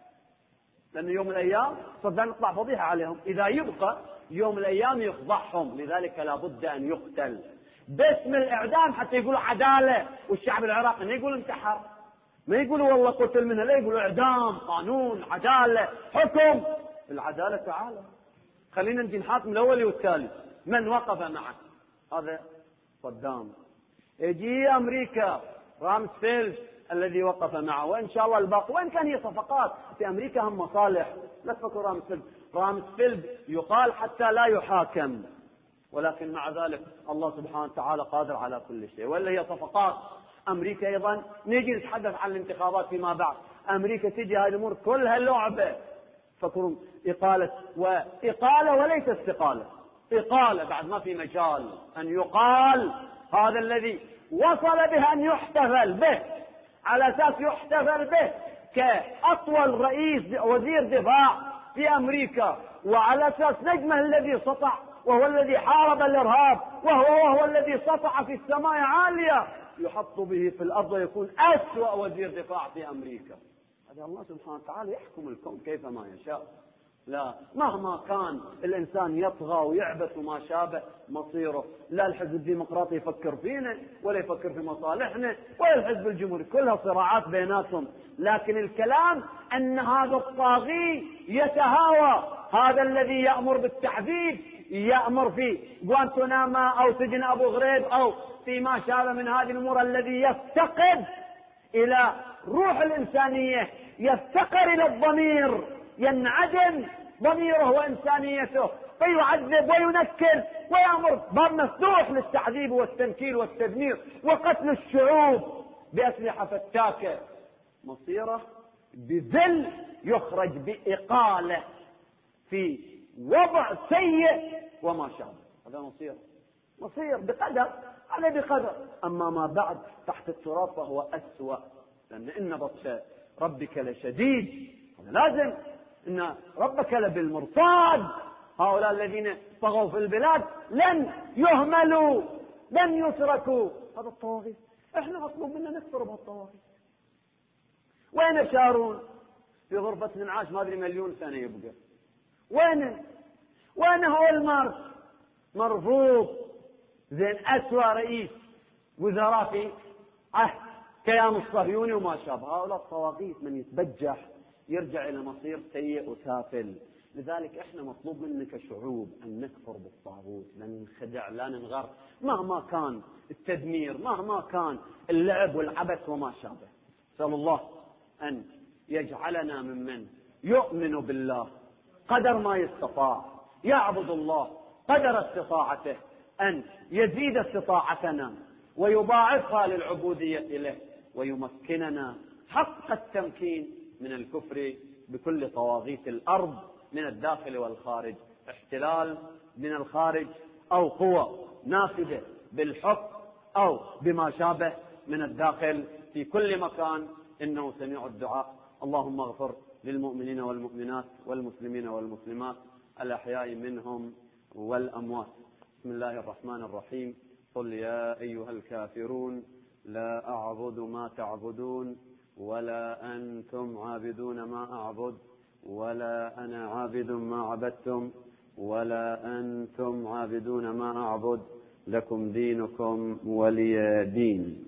لأن يوم من الأيام صدام يطلع فضيحة عليهم. إذا يبقى يوم من الأيام يفضحهم، لذلك لابد أن يقتل باسم الإعدام حتى يقولوا عدالة. والشعب العراقي ما يقول انتحر، ما يقولوا والله قتل منه، لا يقولوا إعدام، قانون، عدالة، حكم. العدالة تعالى خلينا نجي نحاكم الأول والثالث. من وقف معه؟ هذا صدام. يجي أمريكا رامسفيلد الذي وقف معه، وإن شاء الله الباقي. وإن كان هي صفقات في أمريكا هم مصالح، لا تفكروا رامسفيلد. رامسفيلد يقال حتى لا يحاكم، ولكن مع ذلك الله سبحانه وتعالى قادر على كل شيء. ولا هي صفقات. أمريكا أيضا نيجي نتحدث عن الانتخابات فيما بعد. أمريكا تجي هذه الأمور كلها لعبة. فكروا إقالة وإقالة وليس استقالة. إقالة بعد ما في مجال أن يقال هذا الذي وصل به أن يحتفل به، على أساس يحتفل به كأطول رئيس وزير دفاع في أمريكا، وعلى أساس نجمه الذي سطع، وهو الذي حارب الإرهاب، وهو الذي سطع في السماء عالية، يحط به في الأرض ويكون أسوأ وزير دفاع في أمريكا. هذا الله سبحانه وتعالى يحكم الكون كيفما يشاء. لا، مهما كان الإنسان يطغى ويعبث وما شابه مصيره. لا الحزب الديمقراطي يفكر فينا ولا يفكر في مصالحنا، ولا الحزب الجمهوري، كلها صراعات بيناتهم. لكن الكلام أن هذا الطاغي يتهاوى، هذا الذي يأمر بالتعذيب، يأمر في غوانتناما أو سجن أبو غريب أو فيما شابه من هذه الأمور، الذي يفتقد إلى روح الإنسانية، يفتقر إلى الضمير، ينعدم ضميره وإنسانيته، فيعذب وينكر ويأمر باب مفتوح للتعذيب والتنكيل والتدمير وقتل الشعوب بأسلحة فتاكة. مصيره بذل يخرج بإقالة في وضع سيء وما شابه. هذا مصير بقدر على بقدر. أما ما بعد تحت التراب فهو أسوأ، لأن إن بطش ربك لشديد. هذا لازم، إن ربك لبالمرصاد. هؤلاء الذين طغوا في البلاد لن يهملوا، لن يتركوا. هذا الطواغيت احنا مطلوب منا نكفر بهالطواغيت. وين شارون في غرفة الانعاش ما ادري مليون سنة يبقى؟ وين هو المارس مرفوض؟ زين أسوأ رئيس وزراء في كيان الصهيوني وما شابه. هؤلاء الطواغيت من يتبجح يرجع إلى مصير سيء وسافل. لذلك احنا مطلوب منا كشعوب أن نكفر بالطاغوت، لا ننخدع، لا ننغر، مهما كان التدمير، مهما كان اللعب والعبث وما شابه. نسأل الله أن يجعلنا ممن يؤمن بالله قدر ما يستطاع، يعبد الله قدر استطاعته، أن يزيد استطاعتنا ويضاعفها للعبودية إليه، ويمكننا حق التمكين من الكفر بكل طواغيت الأرض من الداخل والخارج، احتلال من الخارج أو قوة نافذة بالحكم أو بما شابه من الداخل، في كل مكان إنه سميع الدعاء. اللهم اغفر للمؤمنين والمؤمنات والمسلمين والمسلمات الأحياء منهم والأموات. بسم الله الرحمن الرحيم. قل يا أيها الكافرون لا أعبد ما تعبدون ولا أنتم عابدون ما أعبد ولا أنا عابد ما عبدتم ولا أنتم عابدون ما أعبد لكم دينكم ولي دين.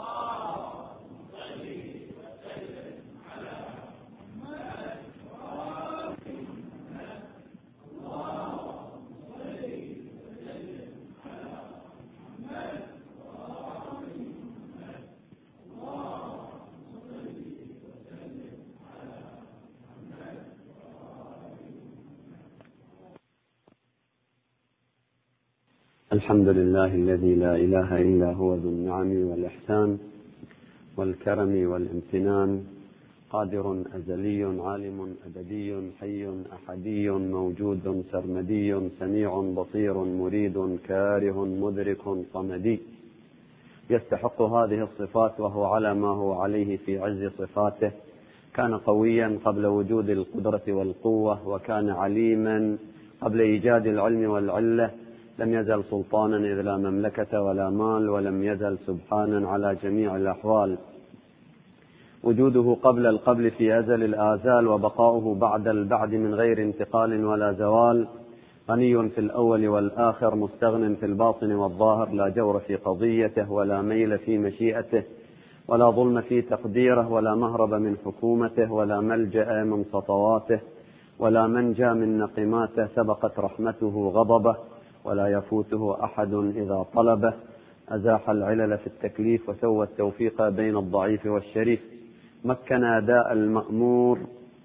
الحمد لله الذي لا إله إلا هو ذو النعم والإحسان والكرم والامتنان، قادر أزلي عالم أبدي حي أحدي موجود سرمدي سميع بصير مريد كاره مدرك صمدي، يستحق هذه الصفات وهو على ما هو عليه في عز صفاته. كان قويا قبل وجود القدرة والقوة، وكان عليما قبل إيجاد العلم والعلة. لم يزل سلطانا إذ لا مملكة ولا مال، ولم يزل سبحانا على جميع الأحوال. وجوده قبل القبل في أزل الآزال، وبقاؤه بعد البعد من غير انتقال ولا زوال. غني في الأول والآخر، مستغن في الباطن والظاهر، لا جور في قضيته ولا ميل في مشيئته ولا ظلم في تقديره ولا مهرب من حكومته ولا ملجأ من سطواته ولا منجى من نقماته. سبقت رحمته غضبه ولا يفوته أحد إذا طلبه. أزاح العلل في التكليف وسوى التوفيق بين الضعيف والشريف. مكن أداء المأمور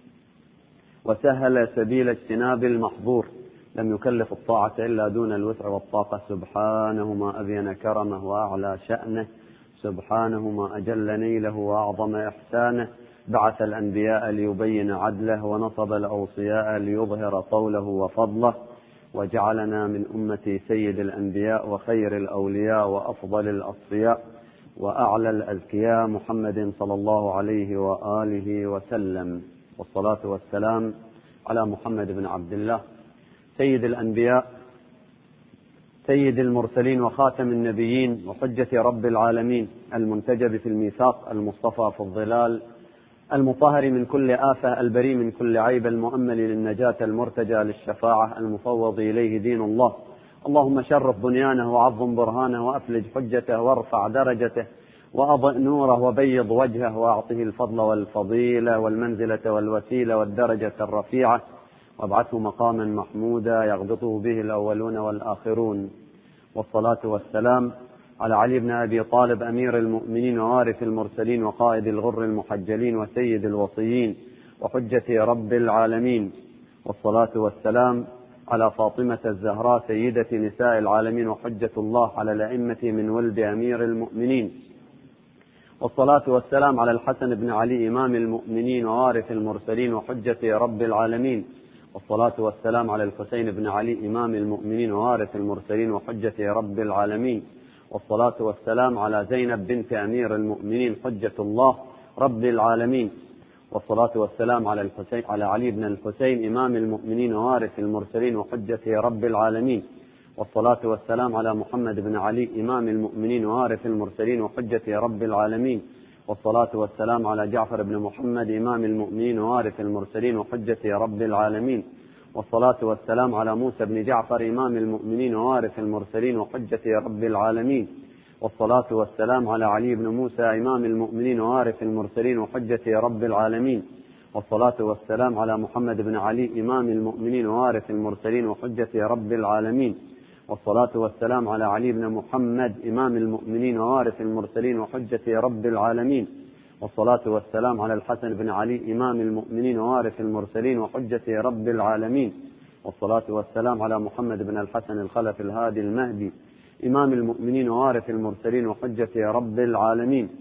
وسهل سبيل اجتناب المحظور. لم يكلف الطاعة إلا دون الوسع والطاقة. سبحانه ما أبين كرمه وأعلى شأنه، سبحانه ما أجل نيله وأعظم إحسانه. بعث الأنبياء ليبين عدله، ونصب الأوصياء ليظهر طوله وفضله. وجعلنا من أمة سيد الأنبياء وخير الأولياء وأفضل الأصفياء وأعلى الأذكياء، محمد صلى الله عليه وآله وسلم. والصلاة والسلام على محمد بن عبد الله سيد الأنبياء سيد المرسلين وخاتم النبيين وحجة رب العالمين، المنتجب في الميثاق، المصطفى في الظلال، المطهر من كل آفة، البريء من كل عيب، المؤمل للنجاة، المرتجى للشفاعة، المفوض إليه دين الله. اللهم شرف بنيانه وعظم برهانه وأفلج حجته وارفع درجته وأضئ نوره وبيض وجهه، وأعطه الفضل والفضيلة والمنزلة والوسيلة والدرجة الرفيعة، وابعثه مقاما محمودا يغبطه به الأولون والآخرون. والصلاة والسلام على علي بن أبي طالب أمير المؤمنين ووارث المرسلين وقائد الغر المحجلين وسيد الوصيين وحجة رب العالمين. والصلاة والسلام على فاطمة الزهراء سيدة نساء العالمين وحجة الله على الأئمة من ولد أمير المؤمنين. والصلاة والسلام على الحسن بن علي إمام المؤمنين ووارث المرسلين وحجة رب العالمين. والصلاة والسلام على الحسين بن علي إمام المؤمنين ووارث المرسلين وحجة رب العالمين. والصلاة والسلام على زينب بنت أمير المؤمنين حجة الله رب العالمين. والصلاة والسلام على علي بن الحسين إمام المؤمنين ووارث المرسلين وحجة رب العالمين. والصلاة والسلام على محمد بن علي إمام المؤمنين ووارث المرسلين وحجة رب العالمين. والصلاة والسلام على جعفر بن محمد إمام المؤمنين ووارث المرسلين وحجة رب العالمين. والصلاة والسلام على موسى بن جعفر إمام المؤمنين ووارث المرسلين وحجة رب العالمين. والصلاة والسلام على علي بن موسى إمام المؤمنين ووارث المرسلين وحجة رب العالمين. والصلاة والسلام على محمد بن علي إمام المؤمنين ووارث المرسلين وحجة رب العالمين. والصلاة والسلام على علي بن محمد إمام المؤمنين ووارث المرسلين وحجة رب العالمين. والصلاة والسلام على الحسن بن علي إمام المؤمنين ووارث المرسلين وحجة رب العالمين. والصلاة والسلام على محمد بن الحسن الخلف الهادي المهدي إمام المؤمنين ووارث المرسلين وحجة رب العالمين.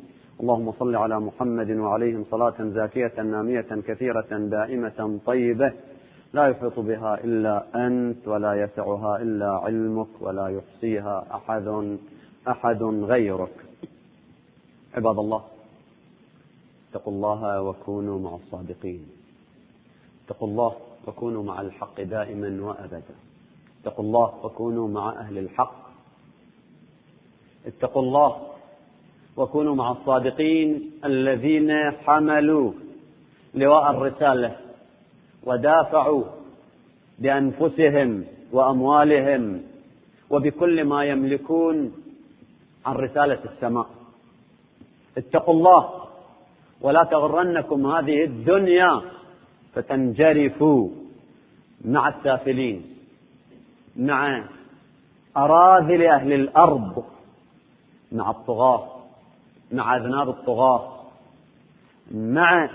اللهم صل على محمد وعليهم صلاة زاكية نامية كثيرة دائمة طيبة لا يحيط بها إلا أنت ولا يسعها إلا علمك ولا يحصيها أحد غيرك. عباد الله، اتقوا الله وكونوا مع الصادقين. اتقوا الله وكونوا مع الحق دائما وأبدا. اتقوا الله وكونوا مع أهل الحق. اتقوا الله وكونوا مع الصادقين الذين حملوا لواء الرسالة ودافعوا بأنفسهم وأموالهم وبكل ما يملكون عن رسالة السماء. اتقوا الله ولا تغرنكم هذه الدنيا فتنجرفوا مع السافلين، مع أراذل أهل الأرض، مع الطغاة، مع أذناب الطغاة، مع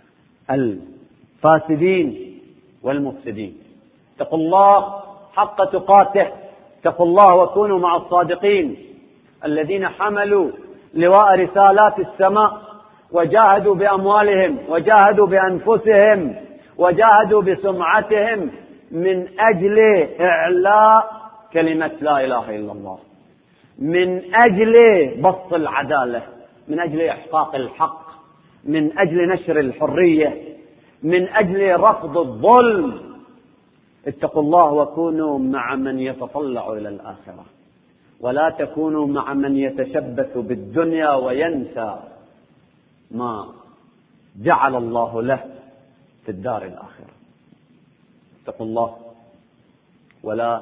الفاسدين والمفسدين. اتقوا الله حق تقاته. اتقوا الله وكونوا مع الصادقين الذين حملوا لواء رسالات السماء وجاهدوا بأموالهم وجاهدوا بأنفسهم وجاهدوا بسمعتهم من أجل إعلاء كلمة لا إله إلا الله، من أجل بسط العدالة، من أجل إحقاق الحق، من أجل نشر الحرية، من أجل رفض الظلم. اتقوا الله وكونوا مع من يتطلع إلى الآخرة، ولا تكونوا مع من يتشبث بالدنيا وينسى ما جعل الله له في الدار الآخرة. اتقوا الله ولا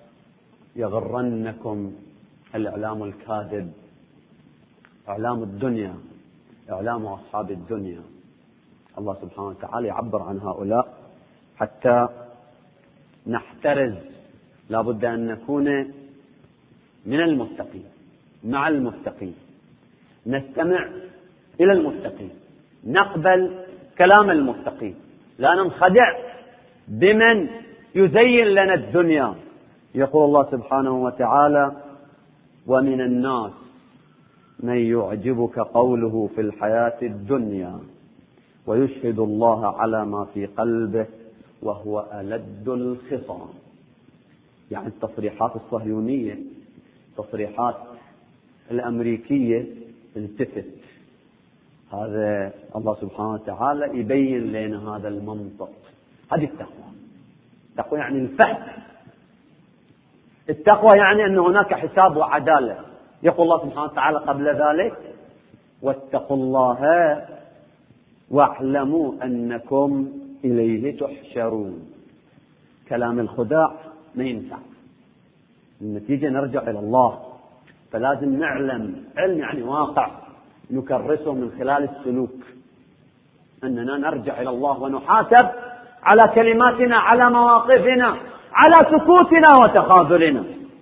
يغرنكم الإعلام الكاذب، إعلام الدنيا، إعلام أصحاب الدنيا. الله سبحانه وتعالى يعبر عن هؤلاء حتى نحترز. لا بد أن نكون من المتقين، مع المتقين، نستمع إلى المتقين، نقبل كلام المتقين، لا ننخدع بمن يزين لنا الدنيا. يقول الله سبحانه وتعالى: ومن الناس من يعجبك قوله في الحياة الدنيا ويشهد الله على ما في قلبه وهو ألد الخصام. يعني التصريحات الصهيونية، التصريحات الأمريكية التفت. هذا الله سبحانه وتعالى يبين لنا هذا المنطق. هذه التقوى. التقوى يعني الفهم. التقوى يعني أن هناك حساب وعدالة. يقول الله سبحانه وتعالى قبل ذلك: واتقوا الله واعلموا أنكم إليه تحشرون. كلام الخداع ما ينفع، النتيجة نرجع إلى الله. فلازم نعلم علم يعني واقع نكرسه من خلال السلوك، أننا نرجع إلى الله ونحاسب على كلماتنا، على مواقفنا، على سكوتنا وتخاذلنا.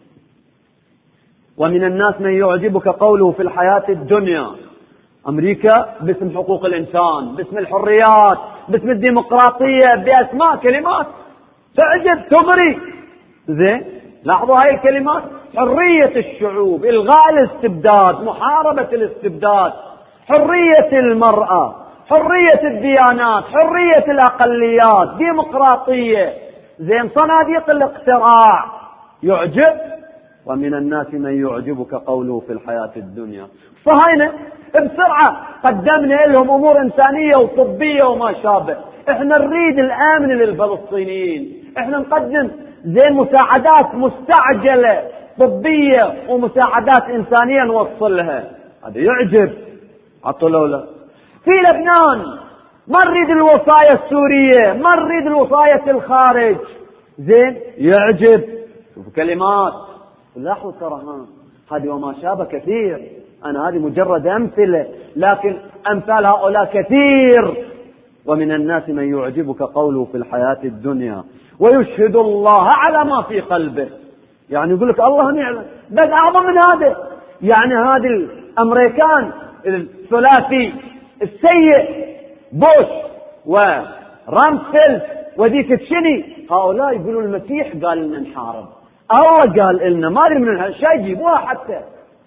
ومن الناس من يعجبك قوله في الحياة الدنيا. أمريكا باسم حقوق الإنسان، باسم الحريات، باسم الديمقراطية، بأسماء كلمات تعجب تغري. زين، لاحظوا هاي الكلمات: حرية الشعوب، إلغاء الاستبداد، محاربة الاستبداد، حرية المرأة، حرية الديانات، حرية الأقليات، ديمقراطية. زين، صناديق الاقتراع. يعجب. ومن الناس من يعجبك قوله في الحياة الدنيا. فهينا بسرعة قدمنا لهم أمور إنسانية وطبية وما شابه. احنا نريد الأمن للفلسطينيين، احنا نقدم زين مساعدات مستعجلة طبية ومساعدات إنسانية نوصلها. هذا يعجب. عطوا له. في لبنان ما نريد الوصاية السورية، ما نريد الوصاية الخارج. زين، يعجب. شوفوا كلمات. لاحظوا ترى هذه وما شابه كثير. أنا هذه مجرد أمثلة، لكن أمثال هؤلاء كثير. ومن الناس من يعجبك قوله في الحياة الدنيا ويشهد الله على ما في قلبه. يعني يقول لك الله يعلم، بل أعظم من هذا. يعني هذه الأمريكان الثلاثي السيء بوش ورامسفيلد وديك تشيني، هؤلاء يقولوا المسيح قال لنا نحارب، الله قال لنا، ما ادري من الشيء يجيبوها حتى.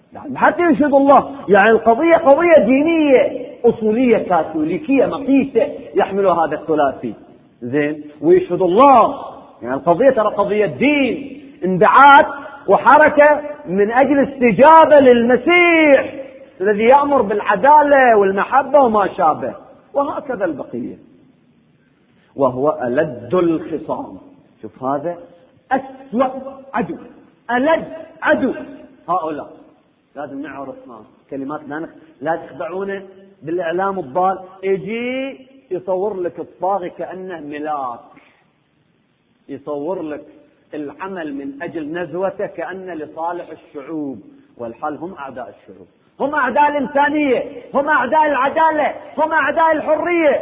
يعني حتى يشهد الله، يعني القضية قضية دينية أصولية كاثوليكية مقيتة يحمل هذا الثلاثي، زين، ويشهد الله. يعني القضية ترى قضية دين، اندعات وحركة من أجل استجابة للمسيح الذي يأمر بالعدالة والمحبة وما شابه، وهكذا البقية. وهو ألد الخصام. شوف هذا أسوأ عدو، ألد عدو هؤلاء. لازم نعرف كلمات لا تخدعونه بالإعلام الضال. يجي يصور لك الطاغي كأنه ملاك، يصور لك العمل من أجل نزوته كأنه لصالح الشعوب، والحال هم أعداء الشعوب، هم أعداء الإنسانية، هم أعداء العدالة، هم أعداء الحرية.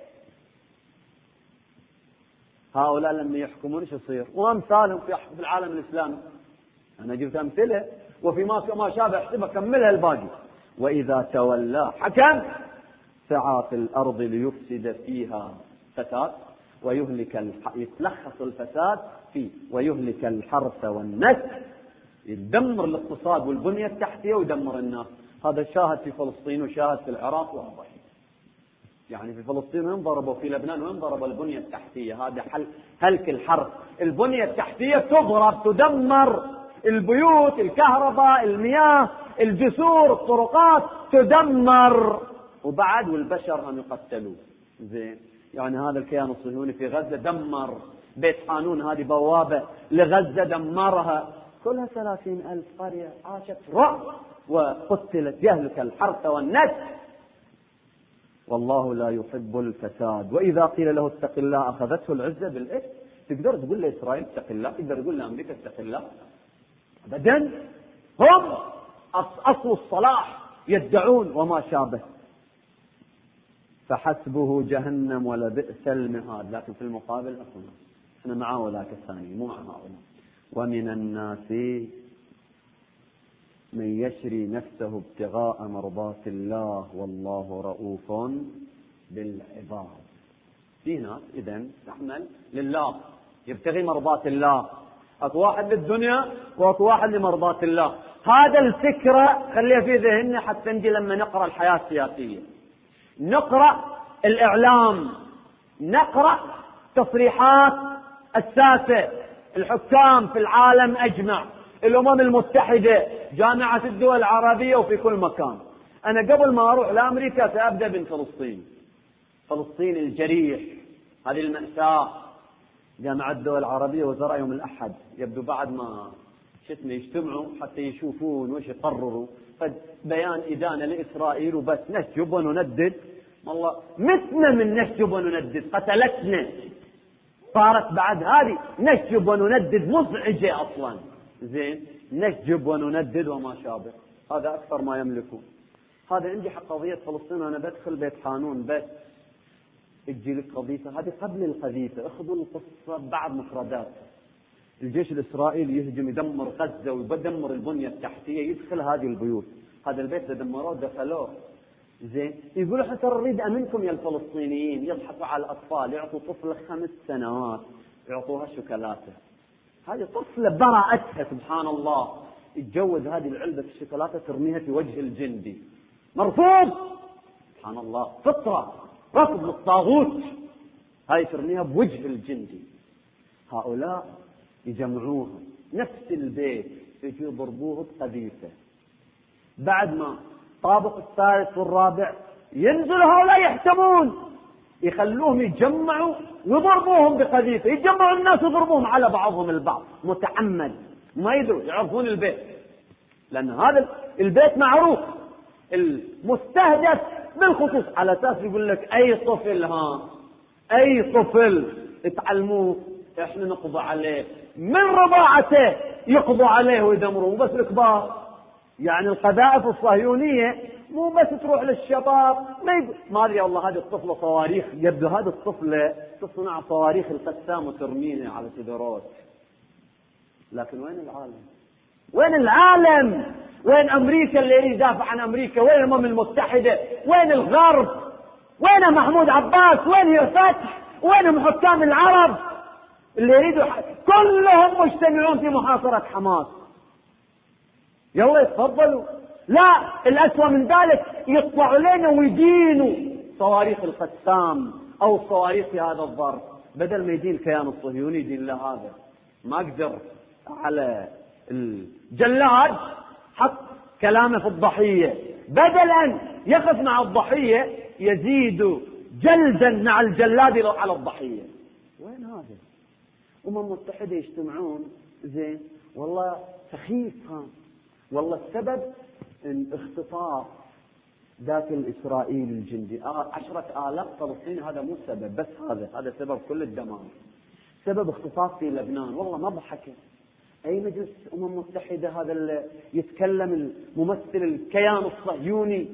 هؤلاء لما يحكمون ايش يصير؟ وامثالهم في العالم الإسلامي. أنا جبت أمثلة وفي ما شابه احسبها كملها الباقي. وإذا تولى حكم سعى في الأرض ليفسد فيها فساد ويهلك يتلخص الفساد فيه ويهلك الحرث والنسل، يدمر الاقتصاد والبنية التحتية ويدمر الناس. هذا شاهد في فلسطين وشاهد في العراق واضح. يعني في فلسطين وين ضربوا، في لبنان وين ضربوا البنية التحتية. هذا هلك الحرث. البنية التحتية تضرب، تدمر البيوت، الكهرباء، المياه، الجسور، الطرقات تدمر، وبعد والبشر هم يقتلوا. زين، يعني هذا الكيان الصهيوني في غزة دمر بيت حانون، هذه بوابة لغزة دمرها، كلها 30,000 قرية عاشت رعب وقتلت. يهلك الحرث والنسل والله لا يحب الفساد. وإذا قيل له اتق الله أخذته العزة بالإثم. تقدر تقول لإسرائيل اتق الله؟ تقدر تقول لأمريكا اتق الله؟ أبدا. هم أصل الصلاح يدعون وما شابه. فحسبه جهنم ولبئس المهاد. لكن في المقابل احنا معه ولاك الثاني، مو مع هؤلاء. ومن الناس من يشري نفسه ابتغاء مرضات الله والله رؤوف بالعباد. في ناس إذن تعمل لله، يبتغي مرضات الله. اكو واحد للدنيا واكو واحد لمرضات الله. هذا الفكرة خليها في ذهننا حتى نجي لما نقرأ الحياة السياسية، نقرأ الإعلام، نقرأ تصريحات الساسة الحكام في العالم أجمع، الأمم المتحدة، جامعة الدول العربية، وفي كل مكان. أنا قبل ما أروح لأمريكا سأبدأ من فلسطين. فلسطين الجريح، هذه المأساة. جامعة الدول العربية وزراء يوم الأحد يبدو بعد ما يجتمعوا حتى يشوفون وش يقرروا، بيان إدانة لإسرائيل وبس نسجب ونندد. والله متنا من نسجب وندد، قتلتنا. صارت بعد هذه نسجب وندد مزعجة أصلا. زين، نسجب وندد وما شابه، هذا أكثر ما يملكون. هذا عندي حق قضية فلسطين. أنا بدخل بيت حانون بس تجي لك قضية، هذه قبل القذيفة. اخذوا القصة بعد مفردات. الجيش الإسرائيلي يهجم يدمر غزة ويدمر البنية التحتية، يدخل هذه البيوت. هذا البيت دمروه دخلوه. زين، يقولوا حتى نريد أمنكم يا الفلسطينيين. يضحكوا على الأطفال، يعطوا طفلة 5 سنوات يعطوها شوكولاتة. هذه طفلة براءتها سبحان الله، يتجوز هذه العلبة الشوكولاتة ترميها في وجه الجندي. مرفوض سبحان الله، فطرة رفض للطاغوت، هاي ترميها بوجه الجندي. هؤلاء يجمعوها نفس البيت، يجوا يضربوه بقذيفة. بعد ما طابق الثالث والرابع ينزل هؤلاء يحتمون، يخلوهم يتجمعوا ويضربوهم بقذيفة. يتجمعوا الناس ويضربوهم على بعضهم البعض متعمد، ما يدروا، يعرفون البيت، لأن هذا البيت معروف المستهدف بالخصوص، على أساس يقول لك أي طفل أي طفل تعلموه إحنا نقضي عليه من رضاعته، يقضوا عليه ويدمروه. بس الكبار، يعني القذائف الصهيونية مو بس تروح للشباب، ما أدري والله هذه الطفلة صواريخ، يبدو هذه الطفلة تصنع صواريخ القسام وترميها على سدرات. لكن وين العالم؟ وين العالم؟ وين أمريكا اللي يريد يدافع عن أمريكا؟ وين الأمم المتحدة؟ وين الغرب؟ وين محمود عباس؟ وين هي فتح؟ وين حكام العرب اللي يريدوا كلهم مجتمعون في محاصرة حماس؟ يلا يتفضلوا. لا، الأسوأ من ذلك يطلعوا لنا ويدينوا صواريخ القسام أو صواريخ في هذا الظرف، بدل ما يدين الكيان الصهيوني يدين له هذا. ما قدر على الجلاد حط كلامه في الضحية، بدل أن يقف مع الضحية يزيد جلدا مع الجلاد على الضحية. وين هذا؟ متحدة يجتمعون زين، والله سخيف والله السبب ان اختطاف ذاك الإسرائيلي الجندي 10,000 فلسطيني، هذا مو السبب بس، هذا سبب كل الدمار، سبب اختطاف في لبنان. والله ما ضحكه. أي مجلس متحدة هذا اللي يتكلم الممثل الكيان الصهيوني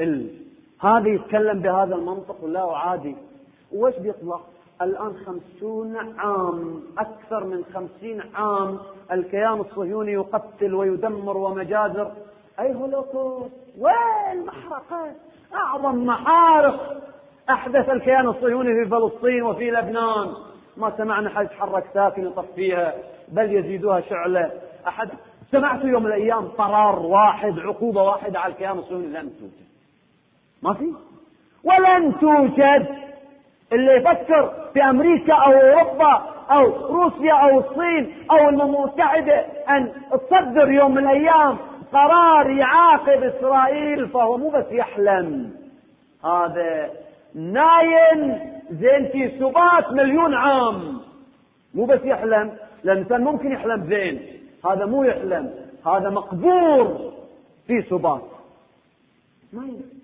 هذا يتكلم بهذا المنطق ولا عادي؟ وش بيطلع الآن؟ 50 عام، أكثر من 50 عام الكيان الصهيوني يقتل ويدمر ومجازر. أي هولوكوست، وين محرقات؟ أعظم محارق أحدث الكيان الصهيوني في فلسطين وفي لبنان، ما سمعنا حد يتحرك ساكن يطفيها، بل يزيدوها شعلة. أحد سمعت يوم من الأيام قرار واحد، عقوبة واحدة على الكيان الصهيوني؟ لن توجد، ما في ولن توجد. اللي يفكر في أمريكا أو أوروبا أو روسيا أو الصين أو الأمم المتحدة أن تصدر يوم من الأيام قرار يعاقب إسرائيل فهو مو بس يحلم، هذا نايم زين في سبات 1,000,000 عام. مو بس يحلم، لأن الإنسان ممكن يحلم زين، هذا مو يحلم، هذا مقبور في سبات. ما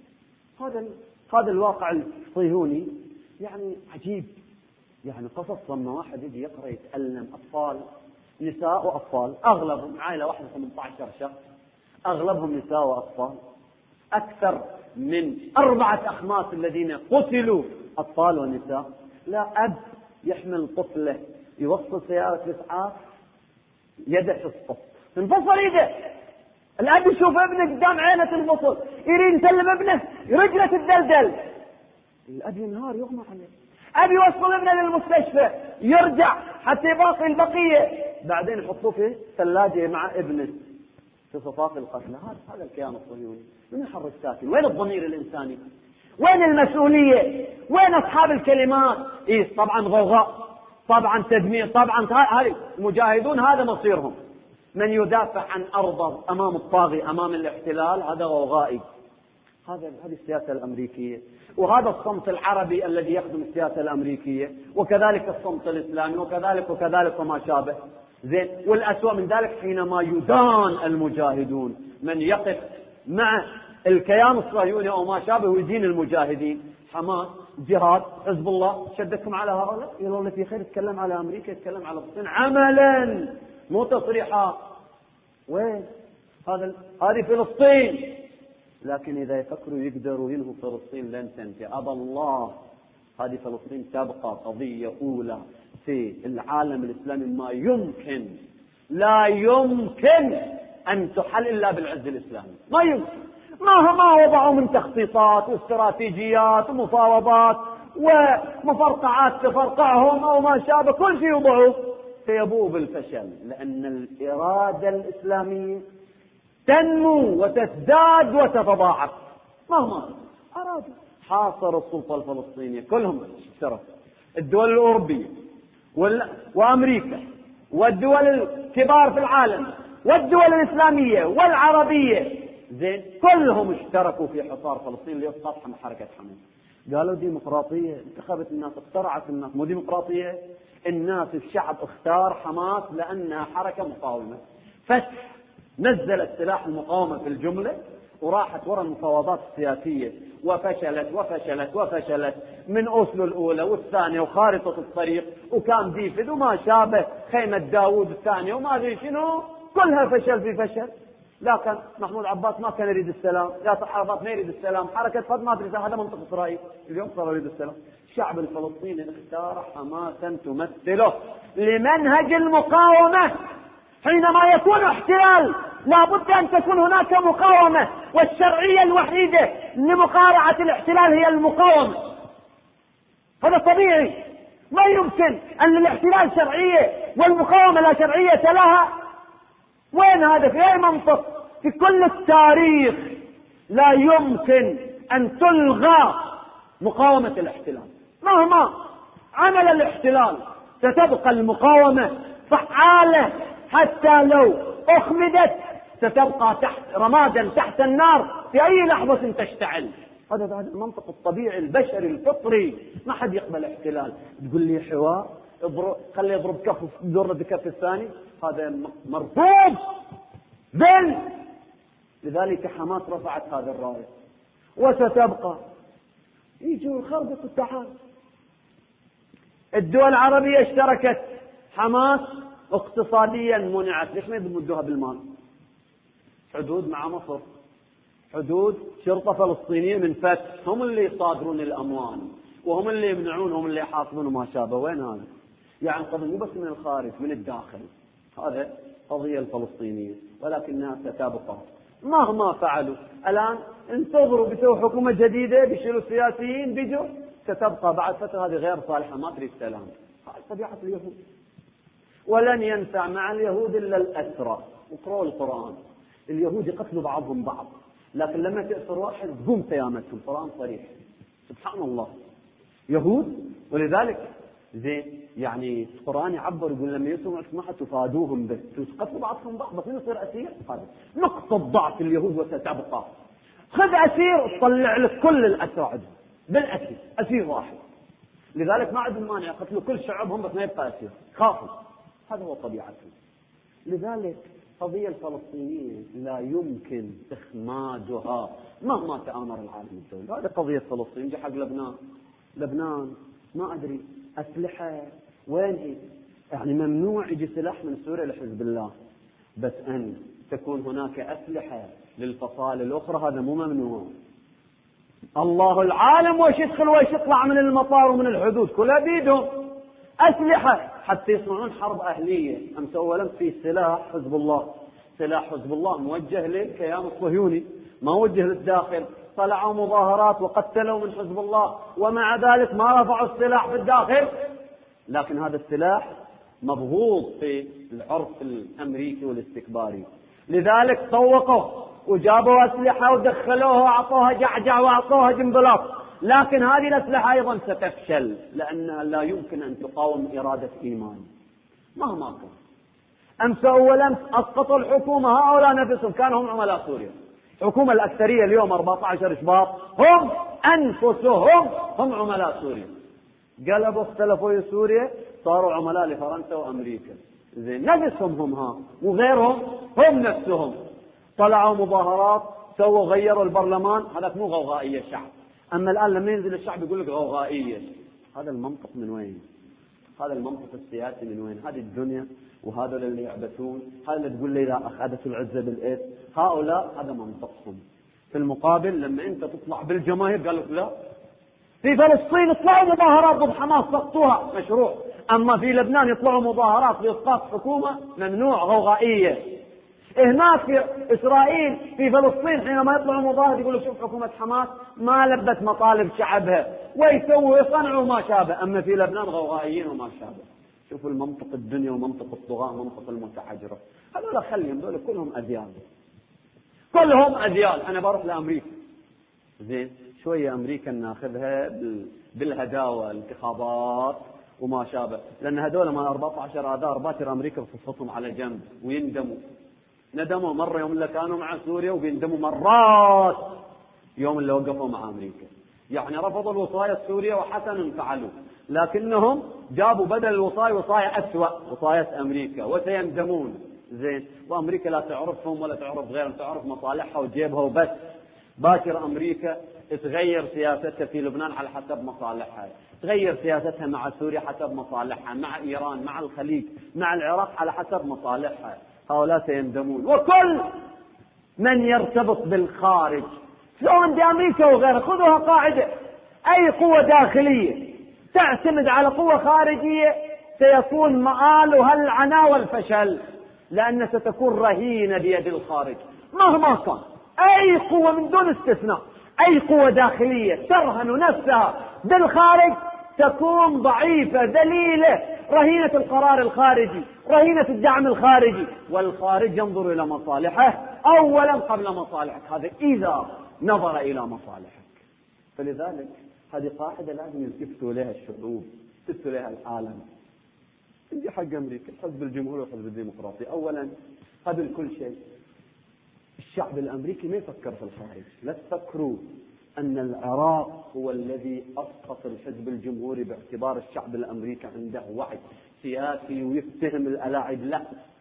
هذا الواقع الصهيوني يعني عجيب. يعني قصص لما واحد يجي يقرأ يتألم، أطفال، نساء وأطفال، أغلبهم عائلة واحدة 18 شخص، أغلبهم نساء وأطفال، أكثر من 4 أخماس الذين قتلوا أطفال ونساء. لا أب يحمل طفله يوصل سيارة الإسعاف، يده في الصف، تنفصل يده. الأب يشوف ابنه قدام عينه تنفصل، يريد يسلم ابنه رجله تدلدل، الأب ينهار يغمى عليه. أبي يوصل ابنه للمستشفى، يرجع حتى يباقي البقية، بعدين يحطوه في ثلاجة مع ابنه في صفاف القتلى. هذا الكيان الصهيوني. من يحرك ساكن؟ وين الضمير الإنساني؟ وين المسؤولية؟ وين أصحاب الكلمات؟ طبعا غوغاء، طبعا تدمير، طبعا هذه المجاهدون هذا مصيرهم. من يدافع عن أرضه أمام الطاغي أمام الاحتلال هذا غوغائي. هذه السياسة الأمريكية، وهذا الصمت العربي الذي يخدم السياسة الأمريكية، وكذلك الصمت الإسلامي، وكذلك وما شابه. زين، والأسوأ من ذلك حينما يدان المجاهدون، من يقف مع الكيان الصهيوني أو ما شابه ويدين المجاهدين. حماس، جهاد، حزب الله، شدكم على هؤلاء؟ يقول الله في خير، يتكلم على أمريكا، يتكلم على فلسطين عملا مو تصريحات. وين هذه فلسطين. لكن إذا يفكروا يقدروا ينهوا فلسطين لن تنتهي، أبى الله. هذه فلسطين تبقى قضية أولى في العالم الإسلامي، ما يمكن، لا يمكن أن تحل إلا بالعز الإسلامي. ما يمكن، ما وضعوا من تخطيطات واستراتيجيات ومفاوضات ومفرقعات تفرقعهم أو ما شابه، كل شيء يوضعوه سيبوء بالفشل، لأن الإرادة الإسلامية تنمو وتزداد وتتضاعف مهما أرادوا. حاصروا السلطة الفلسطينية كلهم اشتركوا، الدول الأوروبية وأمريكا والدول الكبار في العالم والدول الإسلامية والعربية، زين، كلهم اشتركوا في حصار فلسطين ليسقط حركة حماس. قالوا ديمقراطية، انتخبت الناس، اخترعت الناس، مو ديمقراطية. الناس الشعب اختار حماس لأنها حركة مقاومة، فتح نزلت سلاح المقاومة في الجملة وراحت وراء المفاوضات السياسية وفشلت من أوسلو الأولى والثانية وخارطة الطريق وكان ديفيد وما شابه، خيمة داوود الثانية وما أدري شنو، كلها فشل في فشل. لكن محمود عباس ما كان يريد السلام، ياسر عرفات ما يريد السلام، حركة فاطمة ما تريد، هذا منطق إسرائيل. اليوم صار يريد السلام. الشعب الفلسطيني اختار حماسا تمثله لمنهج المقاومة. حينما يكون احتلال لابد أن تكون هناك مقاومة، والشرعية الوحيدة لمقارعة الاحتلال هي المقاومة. هذا طبيعي، ما يمكن أن الاحتلال شرعية والمقاومة لا شرعية لها. وين هذا؟ في أي منطق؟ في كل التاريخ لا يمكن أن تلغى مقاومة الاحتلال. مهما عمل الاحتلال ستبقى المقاومة فعالة، حتى لو أخمدت ستبقى تحت رمادا تحت النار في أي لحظة تشتعل. هذا المنطق الطبيعي البشري الفطري. ما حد يقبل احتلال. تقول لي حوار خلي يضرب كف دور بكف الثاني، هذا مرفوض. بل لذلك حماس رفعت هذا الراية وستبقى. يجوا يخربطوا التعال. الدول العربية اشتركت، حماس اقتصاديا منعت. ليش ما يمدوها بالمال؟ حدود مع مصر، حدود شرطة فلسطينية من فتح، هم اللي يصادرون الأموال وهم اللي يمنعون، هم اللي يحاصبون وما شابه. وين هذا؟ يعني قضية مو بس من الخارج، من الداخل. هذا قضية الفلسطينية، ولكنها ستبقى مهما فعلوا. الآن انتظروا، بيسووا حكومة جديدة، بيشيلوا السياسيين، بيجوا، ستبقى بعد فترة هذه غير صالحة، ما تريد سلام. هذه طبيعة اليهود. ولن ينفع مع اليهود إلا الأسرى. اقرأوا القرآن، اليهود يقتلوا بعضهم بعض، لكن لما تأسر واحد تقوم قيامتهم. قرآن صريح. سبحان الله، يهود. ولذلك زين يعني القرآن يعبر يقول لما يسمعوا سماحة تفادوهم به، تقتلوا بعضهم بعض، بس يصير أسير. هذا نقطة ضعف اليهود وستبقى. خذ أسير تطلع لك كل الأسرى عندهم بالأسير، أسير واحد. لذلك ما عندهم مانع يقتلوا كل شعبهم بس ما يبقى أسير، خافوا. هذا هو طبيعتهم. لذلك القضية الفلسطينية لا يمكن إخمادها مهما تآمر العالم الدولي. هذه قضية فلسطين. جي حق لبنان ما أدري أسلحة وين هي؟ يعني ممنوع يجي سلاح من سوريا لحزب الله، بس أن تكون هناك أسلحة للفصائل الأخرى هذا مو ممنوع. الله العالم وش يدخل وش يطلع من المطار ومن الحدود كلها بيدهم أسلحة حتى يصنعون حرب أهلية. أمس أولا في سلاح حزب الله، سلاح حزب الله موجه للكيان الصهيوني، ما وجه للداخل. طلعوا مظاهرات وقتلوا من حزب الله، ومع ذلك ما رفعوا السلاح في الداخل. لكن هذا السلاح مبغوض في العرف الأمريكي والاستكباري. لذلك طوقوا وجابوا أسلحة ودخلوها وأعطوها جعجع وأعطوها جنبلاط. لكن هذه الأسلحة أيضا ستفشل، لأنها لا يمكن أن تقاوم إرادة إيمان مهما كان. أمس أولا أسقطوا الحكومة، هؤلاء نفسهم كانوا هم عملاء سوريا. الحكومة الأكثرية اليوم 14 شباط هم أنفسهم هم عملاء سوريا. قلبوا اختلفوا سوريا، صاروا عملاء لفرنسا وأمريكا. زين نفسهم هم وغيرهم هم نفسهم. طلعوا مظاهرات، سووا غيروا البرلمان. هذا مو غوغائية الشعب. أما الآن لما ينزل الشعب يقول لك غوغائية. هذا المنطق من وين؟ هذا المنطق السياسي من وين؟ هذه الدنيا وهذا اللي يعبثون. هذا اللي تقول لي لا أخذت العزة بالإثم. هؤلاء هذا منطقهم. في المقابل لما أنت تطلع بالجماهير قال لك لا، في فلسطين يطلعوا مظاهرات ضد حماس سقطوها مشروع، أما في لبنان يطلعوا مظاهرات لإسقاط حكومة ممنوع، غوغائية. هناك في إسرائيل في فلسطين حينما يطلعوا مظاهر يقولوا شوف حكومة حماس ما لبت مطالب شعبها، ويسووا يصنعوا ما شابه. أما في لبنان غوغائيين وما شابه. شوفوا المنطق الدنيا ومنطق الطغاة ومنطق المتحجرة. هذول خليهم، دول كلهم أذيال، كلهم أذيال. أنا بروح لأمريكا، زين شوية أمريكا ناخذها بالهداوة، الانتخابات وما شابه، لأن هذول ما 14 آذار باكر أمريكا بتصفهم على جنب ويندموا. ندموا مرة يوم اللي كانوا مع سوريا، وبيندموا مرات يوم اللي وقفوا مع أمريكا. يعني رفضوا الوصاية السورية وحسنا فعلوا، لكنهم جابوا بدل الوصاية وصاية أسوأ، وصاية أمريكا، وسيندمون. زين وأمريكا لا تعرفهم ولا تعرف غيرهم، تعرف مصالحها وجيبها وبس. باكر أمريكا تغير سياستها في لبنان على حسب مصالحها، تغير سياستها مع سوريا حسب مصالحها، مع إيران، مع الخليج، مع العراق على حسب مصالحها. هؤلاء سيندمون. وكل من يرتبط بالخارج سواء دي أمريكا وغيرها، خذوها قاعدة: أي قوة داخلية تعتمد على قوة خارجية سيكون مآلها العناء والفشل، لأن ستكون رهينة بيد الخارج مهما كان. أي قوة من دون استثناء، أي قوة داخلية ترهن نفسها بالخارج تكون ضعيفة ذليلة، رهينة القرار الخارجي، رهينة الدعم الخارجي. والخارج ينظر إلى مصالحه أولا قبل مصالحك، هذا إذا نظر إلى مصالحك. فلذلك هذه قاعدة لازم يلتفتوا لها الشعوب، يلتفتوا لها العالم. عندي حق أمريكا الحزب الجمهوري والحزب الديمقراطي، أولا قبل كل شيء الشعب الأمريكي ما يفكر في الخارج. لا تفكروا أن العراق هو الذي أسقط الحزب الجمهوري باعتبار الشعب الأمريكي عنده وعي سياسي ويفتهم الألاعب. لا،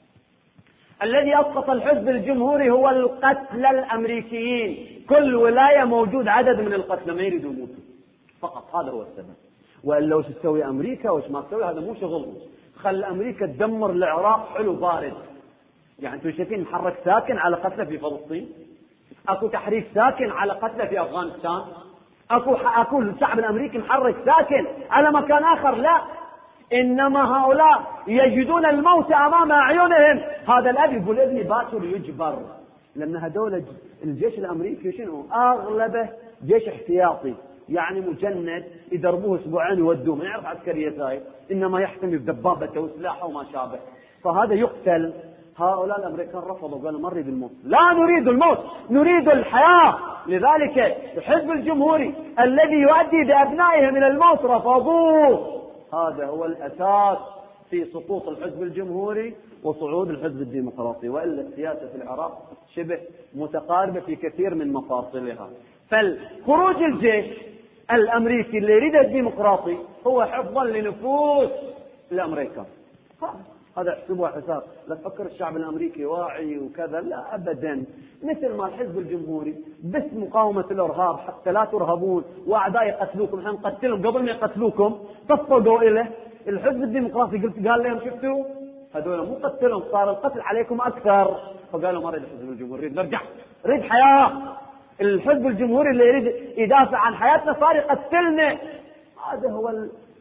الذي أسقط الحزب الجمهوري هو القتلى الأمريكيين. كل ولاية موجود عدد من القتلى ما يريدوا يموتوا فقط، هذا هو السبب. وإلا وش تسوي أمريكا وش ما تسوي، هذا مو شغلهم. خل أمريكا تدمر العراق حلو بارد. يعني أنتم شايفين محرك ساكن على قتلى في فلسطين؟ أكو تحريك ساكن على قتلى في أفغانستان؟ أكو الشعب الأمريكي محرك ساكن على مكان آخر؟ لا، إنما هؤلاء يجدون الموت أمام أعينهم. هذا الأب يقول ابني باكر يجبر، لأن هذول الجيش الأمريكي شنو؟ أغلبه جيش احتياطي، يعني مجند يدربوه أسبوعين يودوه، ما يعرف عسكرية ثاي، إنما يحتمي بدبابته وسلاحه وما شابه، فهذا يقتل. هؤلاء الأمريكان رفضوا، قالوا ما نريد الموت، لا نريد الموت، نريد الحياة. لذلك الحزب الجمهوري الذي يؤدي بأبنائه من الموت رفضوه. هذا هو الأساس في سقوط الحزب الجمهوري وصعود الحزب الديمقراطي. وإلا السياسة في العراق شبه متقاربة في كثير من مفاصلها. فالخروج الجيش الأمريكي اللي يريد الديمقراطي هو حفظا لنفوس الأمريكان. هذا احسبوها حساب. لا تفكر الشعب الأمريكي واعي وكذا، لا أبدا. مثل ما الحزب الجمهوري بس مقاومة الإرهاب حتى لا ترهبون وأعداء يقتلوكم، نحن نقتلهم قبل ما يقتلوكم تصدوا إليه. الحزب الديمقراطي قال لهم شفتوا هذول مو قتلهم، صار القتل عليكم أكثر، فقالوا ما نريد الحزب الجمهوري، نرجع نريد حياة. الحزب الجمهوري اللي يريد يدافع عن حياتنا صار يقتلنا. هذا هو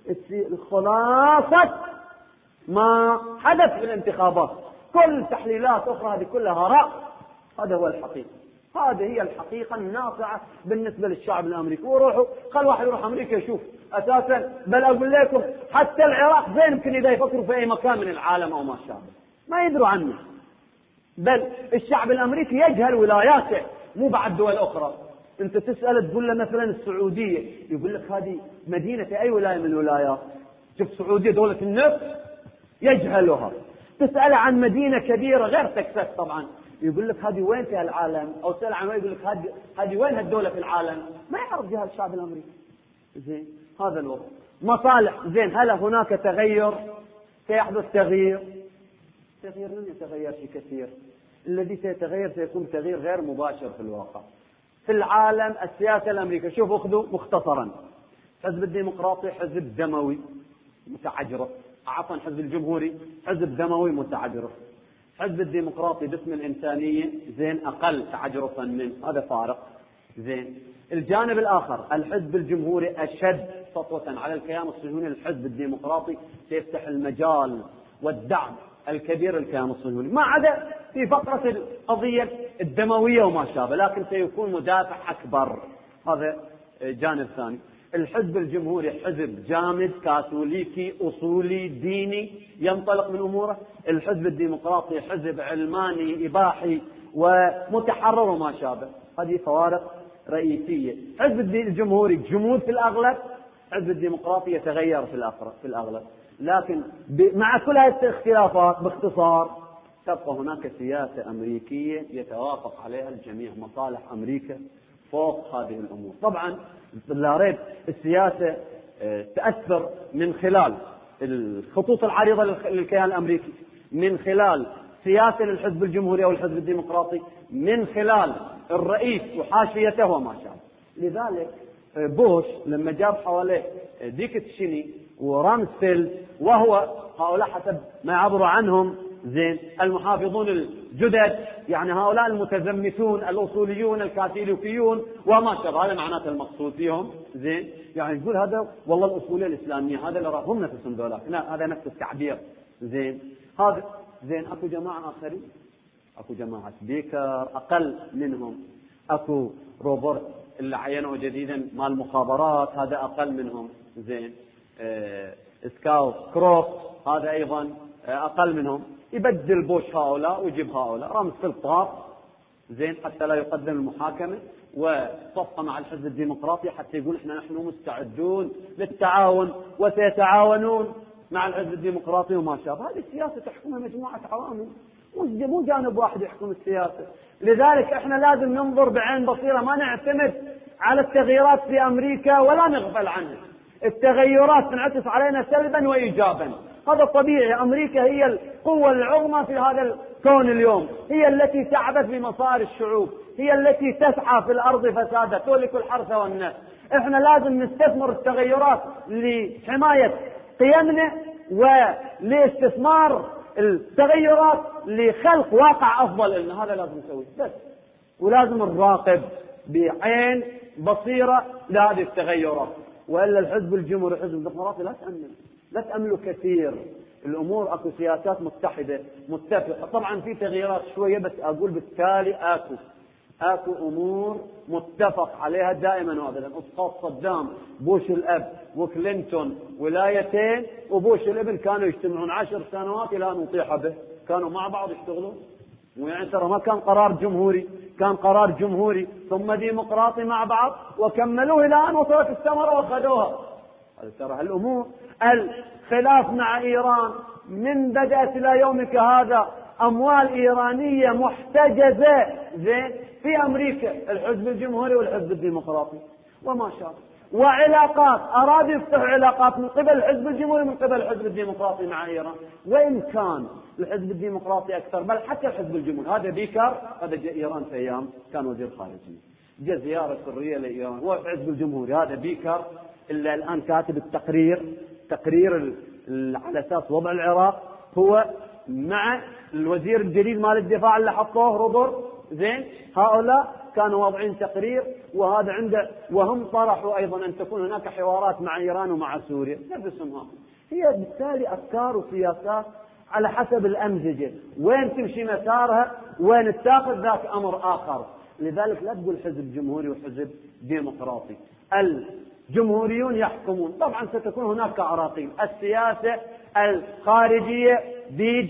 الخلاصة ما حدث في الانتخابات. كل تحليلات أخرى هذه كلها هراء. هذا هو الحقيقة، هذه هي الحقيقة الناصعة بالنسبة للشعب الأمريكي. وروحوا خل واحد يروح أمريكا يشوف أساسا. بل أقول لكم حتى العراق زين يمكن إذا يفكروا في أي مكان من العالم أو ما شابه ما يدروا عنه. بل الشعب الأمريكي يجهل ولاياته مو بعد دول أخرى. أنت تسأل تقول له مثلا السعودية، يقول لك هذه مدينة في أي ولاية من الولايات؟ شوف السعودية دولة النفط يجهلها. تسأل عن مدينة كبيرة غير تكساس طبعا، يقول لك هذه وين في العالم؟ أو سأل عن وين يقول لك هذه وين هالدولة في العالم؟ ما يعرف جهة الشعب الأمريكي. زين هذا الوضع. مصالح زين، هل هناك تغير؟ سيحدث تغيير لن يتغير شيء كثير. الذي سيتغير سيكون تغيير غير مباشر في الواقع. في العالم السياسة الأمريكية شوفوا خذوا مختصرا: حزب الديمقراطي حزب دموي متعجرف، عفوا حزب الجمهوري حزب دموي متعجرف. حزب الديمقراطي باسم الإنسانية زين أقل تعجرفا منه، هذا فارق. زين الجانب الآخر الحزب الجمهوري أشد سطوة على الكيان الصهيوني. الحزب الديمقراطي سيفتح المجال والدعم الكبير للكيان الصهيوني، ما عدا في فقرة القضية الدموية وما شابه، لكن سيكون مدافع أكبر. هذا جانب ثاني. الحزب الجمهوري حزب جامد كاثوليكي أصولي ديني ينطلق من أموره. الحزب الديمقراطي حزب علماني إباحي ومتحرر وما شابه. هذه فوارق رئيسية. حزب الجمهوري جمود في الأغلب، حزب الديمقراطي يتغير في الأغلب. لكن مع كل هذه الاختلافات باختصار تبقى هناك سياسة أمريكية يتوافق عليها الجميع، مصالح أمريكا فوق هذه الأمور. طبعا لا ريب السياسة تأثر من خلال الخطوط العريضة للكيان الأمريكي، من خلال سياسة للحزب الجمهوري أو الحزب الديمقراطي، من خلال الرئيس وحاشيته وما شابه. لذلك بوش لما جاب حواليه ديك تشيني ورامسفيلد، وهو هؤلاء حسب ما يعبر عنهم زين المحافظون الجدد، يعني هؤلاء المتزمتون الأصوليون الكاثوليكيون وما شابه، هذا معناته المقصود فيهم. زين يعني يقول هذا والله الأصولية الإسلامية، هذا اللي راهم نفسهم ذولاك، هذا نفس التعبير. زين هذا زين. أكو جماعة آخرين، أكو جماعة بيكر أقل منهم، أكو روبرت اللي عينه جديدا مال المخابرات هذا أقل منهم. زين سكاو كروف هذا أيضا أقل منهم. يبدل بوش هؤلاء ويجيب هؤلاء. رامسفيلد طار زين، حتى لا يقدم المحاكمة، وصفقة مع الحزب الديمقراطي حتى يقول نحن مستعدون للتعاون وسيتعاونون مع الحزب الديمقراطي وما شابه. هذه السياسة تحكمها مجموعة عوامل، مو جانب واحد يحكم السياسة. لذلك احنا لازم ننظر بعين بصيرة، ما نعتمد على التغييرات في أمريكا ولا نغفل عنها. التغيرات تنعكس علينا سلبا وإيجابا، هذا طبيعي. أمريكا هي القوة العظمى في هذا الكون اليوم، هي التي تعبث بمصائر الشعوب، هي التي تسعى في الأرض فسادا تهلك الحرث والنسل. احنا لازم نستثمر التغيرات لحماية قيمنا ولاستثمار التغيرات لخلق واقع أفضل لنا. هذا لازم نسويه بس، ولازم نراقب بعين بصيرة لهذه التغيرات. وإلا الحزب الجمهوري الحزب الديمقراطي لا تأملوا كثير الأمور. أكو سياسات متحدة متفقة، طبعا في تغييرات شوية، بس أقول بالتالي أكو أمور متفق عليها دائما وأبدا. أسقاط صدام، بوش الأب وكلينتون ولايتين، وبوش الابن كانوا يجتمعون 10 سنوات إلى أن نطيح به، كانوا مع بعض يشتغلون. ويعني ترى ما كان قرار جمهوري، كان قرار جمهوري ثم ديمقراطي مع بعض، وكملوه إلى أن وصلت الثمرة وأخذوها. ترى هالأمور. الخلاف مع إيران من بدأت إلى يومك هذا أموال إيرانية محتجزة زين في أمريكا، الحزب الجمهوري والحزب الديمقراطي وما شابه، وعلاقات أرادوا يفتحوا علاقات من قبل الحزب الجمهوري من قبل الحزب الديمقراطي مع إيران. وإن كان الحزب الديمقراطي أكثر، بل حتى الحزب الجمهوري. هذا بيكر، هذا جاء إيران في أيام كان وزير خارجية، جاء زيارة سرية لإيران، هو الحزب الجمهوري. هذا بيكر إلا الآن كاتب تقرير على أساس وضع العراق، هو مع الوزير الجديد مال الدفاع اللي حطوه رضر زين، هؤلاء كانوا واضعين تقرير، وهذا عنده، وهم طرحوا أيضا أن تكون هناك حوارات مع إيران ومع سوريا نفسهم. هي بالتالي أفكار وسياسات على حسب الأمزجة، وين تمشي مسارها وين تاخذ ذاك أمر آخر. لذلك لا تقول حزب جمهوري وحزب ديمقراطي. الجمهوريون يحكمون، طبعا ستكون هناك عراقيل. السياسة الخارجية بيد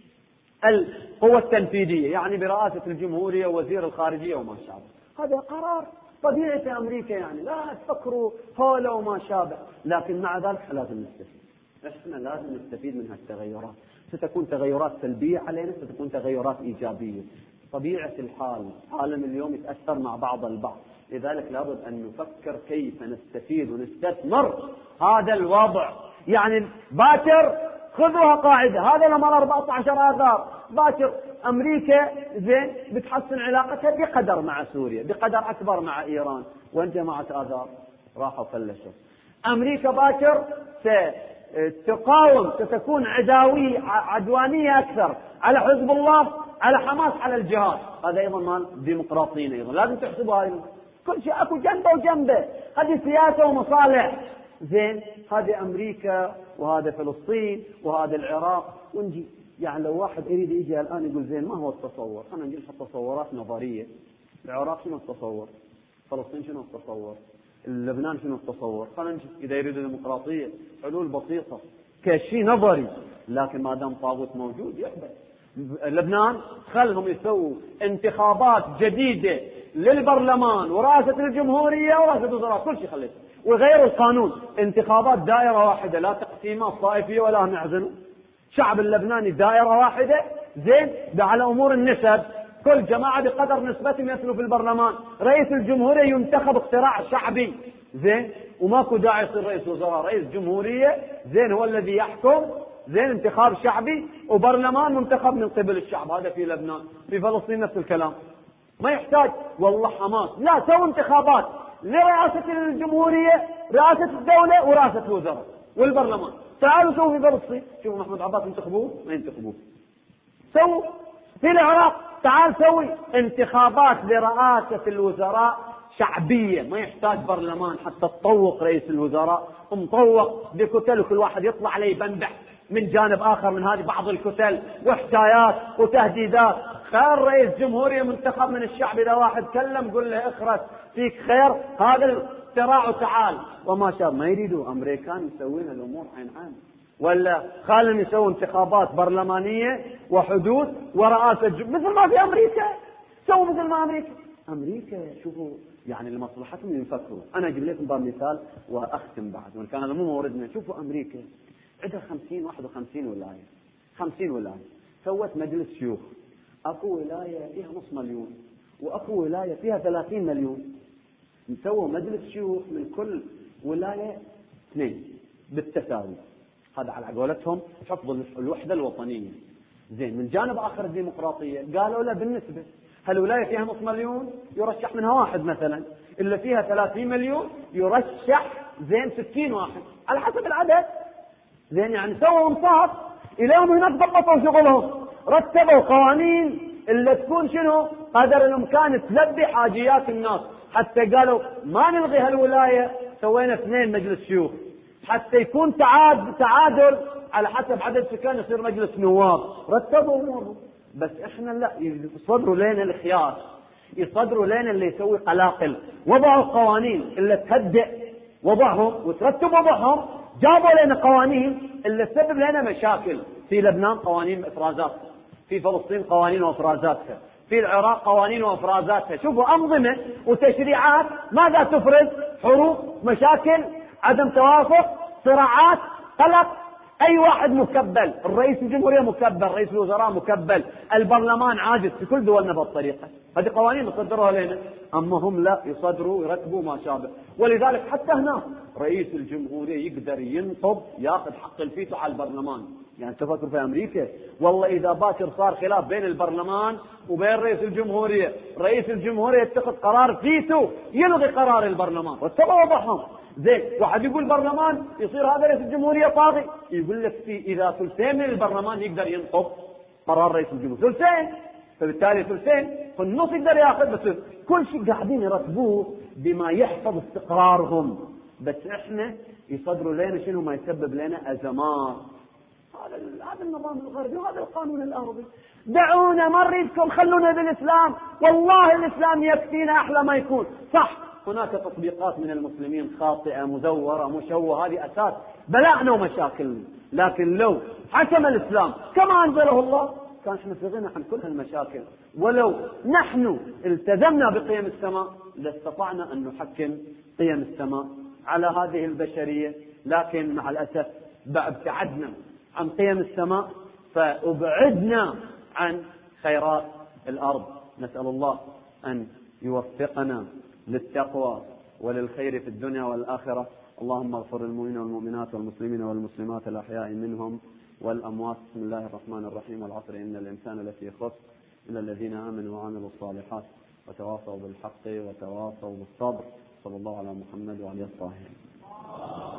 القوة التنفيذية، يعني برئاسة الجمهورية ووزير الخارجية وما شابه. هذا قرار طبيعي في أمريكا، يعني لا تفكروا هولا وما شابه. لكن مع ذلك لازم نستفيد، احنا لازم نستفيد من هالتغيرات. ستكون تغيرات سلبية علينا، ستكون تغيرات إيجابية. طبيعة الحال، عالم اليوم يتأثر مع بعض البعض، لذلك لابد أن نفكر كيف نستفيد ونستثمر هذا الوضع. يعني باكر خذوها قاعدة، هذا الأمر 14 آذار، باكر أمريكا زين بتحسن علاقتها بقدر مع سوريا، بقدر أكبر مع إيران، وين جماعة آذار راحوا فلشوا. أمريكا باكر ستقاوم، ستكون عدوانية أكثر على حزب الله، على حماس، على الجهاد. هذا أيضا مال الديمقراطيين، أيضا لازم تحسبوا هاي كل شيء أكو جنبه وجنبه. هذه سياسة ومصالح زين، هذه أمريكا وهذا فلسطين وهذا العراق. ونجي يعني لو واحد يريد يجي الآن يقول زين ما هو التصور، خلينا نجي نحط تصورات نظرية. العراق شنو التصور؟ فلسطين شنو التصور؟ لبنان شنو التصور؟ خلينا نجي إذا يريد الديمقراطية حلول بسيطة كشيء نظري، لكن ما دام طاغوت موجود يقبل. لبنان خلهم يسووا انتخابات جديدة للبرلمان ورئاسة الجمهورية ورئاسة الوزراء، كل شيء خليه، وغير القانون انتخابات دائرة واحدة، لا تقسيمات طائفية ولا نعزل. شعب اللبناني دائرة واحدة زين، ده على أمور النسب، كل جماعة بقدر نسبتهم يصلوا في البرلمان. رئيس الجمهورية ينتخب اقتراع شعبي زين، وماكو داعي يصير رئيس وزراء، رئيس جمهورية زين هو الذي يحكم زين، انتخاب شعبي، وبرلمان منتخب من قبل الشعب. هذا في لبنان. في فلسطين نفس الكلام، ما يحتاج والله حماس، لا سووا انتخابات لرئاسة الجمهورية، رئاسة الدولة ورئاسة الوزراء والبرلمان. تعالوا سووا في فلسطين، شوفوا محمود عباس ينتخبوه ما ينتخبوه. سووا في العراق، تعال سوي انتخابات لرئاسة الوزراء شعبية، ما يحتاج برلمان حتى تطوق رئيس الوزراء، مطوق بكتل وكل واحد يطلع عليه يبندح من جانب آخر من هذه بعض الكتل وحكايات وتهديدات. خير رئيس جمهورية منتخب من الشعب، إذا واحد كلم قل له اخرس فيك خير، هذا الاقتراع تعال وما شاء. ما يريدوا أمريكان يسوين الأمور عين عين، ولا خالهم يسوون انتخابات برلمانية وحدود ورئاسة مثل ما في أمريكا. سووا مثل ما أمريكا شوفوا يعني لمصلحتهم ينفكروا. أنا أجيب لكم بعض مثال وأختم بعد، وإن كان هذا مو موردنا. شوفوا أمريكا عندها 51 ولاية، 50 ولاية. سوت مجلس شيوخ، أكو ولاية فيها نص مليون وأكو ولاية فيها 30 مليون. سووا مجلس شيوخ من كل ولاية 2 بالتساوي. هذا على قولتهم حفظ الوحدة الوطنية. زين، من جانب آخر الديمقراطية قالوا لا، بالنسبة هالولاية فيها نص مليون يرشح منها واحد مثلا، اللي فيها 30 مليون يرشح زين 60 واحد على حسب العدد. زين، يعني سووا انصاف. اليوم هناك ضبطوا شغلهم، رتبوا قوانين اللي تكون شنو قدر الامكان تلبي حاجيات الناس. حتى قالوا ما نلغي هالولاية، سوينا 2 مجلس شيوخ حتى يكون تعادل على حسب عدد سكان، يصير مجلس نواب. رتبوا امورهم. بس احنا لا، يصدروا لنا الخيار، يصدروا لنا اللي يسوي قلاقل. وضعوا قوانين اللي تهدئ وضعهم وترتب وضعهم. جابوا لنا قوانين اللي تسبب لنا مشاكل. في لبنان قوانين افرازاتها، في فلسطين قوانين وافرازاتها، في العراق قوانين وافرازاتها. شوفوا انظمه وتشريعات ماذا تفرز؟ حروب، مشاكل، عدم توافق، صراعات، قلق. اي واحد مكبل، الرئيس الجمهورية مكبل، رئيس الوزراء مكبل، البرلمان عاجز. في كل دولنا بهالطريقة. هذه قوانين يصدروها لنا، اما هم لا، يصدروا ويرتبوا ما شابه. ولذلك حتى هنا رئيس الجمهورية يقدر ينطب ياخذ حق الفيتو على البرلمان. يعني تفكروا في امريكا، والله اذا باكر صار خلاف بين البرلمان وبين رئيس الجمهورية، رئيس الجمهورية يتخذ قرار فيتو يلغي قرار البرلمان. واتبعوا وضعهم. زين، واحد يقول البرلمان يصير هذا رئيس الجمهورية طاغي، يقول لك اذا ثلثين من البرلمان يقدر ينطب قرار رئيس الجمهورية، ثلثين، فبالتالي ثلثين فالنص يقدر ياخذ. بس كل شيء قاعدين يرتبوه بما يحفظ استقرارهم. بس احنا يصدروا لنا شنو ما يسبب لنا ازمات. هذا النظام الغربي وهذا القانون الأرضي. دعونا، ما نريدكم، خلونا بالإسلام. والله الإسلام يكفينا أحلى ما يكون. صح، هناك تطبيقات من المسلمين خاطئة، مزورة، مشوهة، هذه أساس بلاءنا ومشاكلنا. لكن لو حكم الإسلام كما أنزله الله كان احنا في غنى عن كل هالمشاكل. ولو نحن التزمنا بقيم السماء لاستطعنا أن نحكم قيم السماء على هذه البشرية. لكن مع الأسف ابتعدنا عن قيم السماء فأبعدنا عن خيرات الأرض. نسأل الله أن يوفقنا للتقوى وللخير في الدنيا والآخرة. اللهم اغفر للمؤمنين والمؤمنات والمسلمين والمسلمات الأحياء منهم والأموات. بسم الله الرحمن الرحيم. والعصر إن الإنسان لفي خسر إلا الذين آمنوا وعملوا الصالحات وتواصوا بالحق وتواصوا بالصبر. صلى الله على محمد وعلى آله الطاهرين.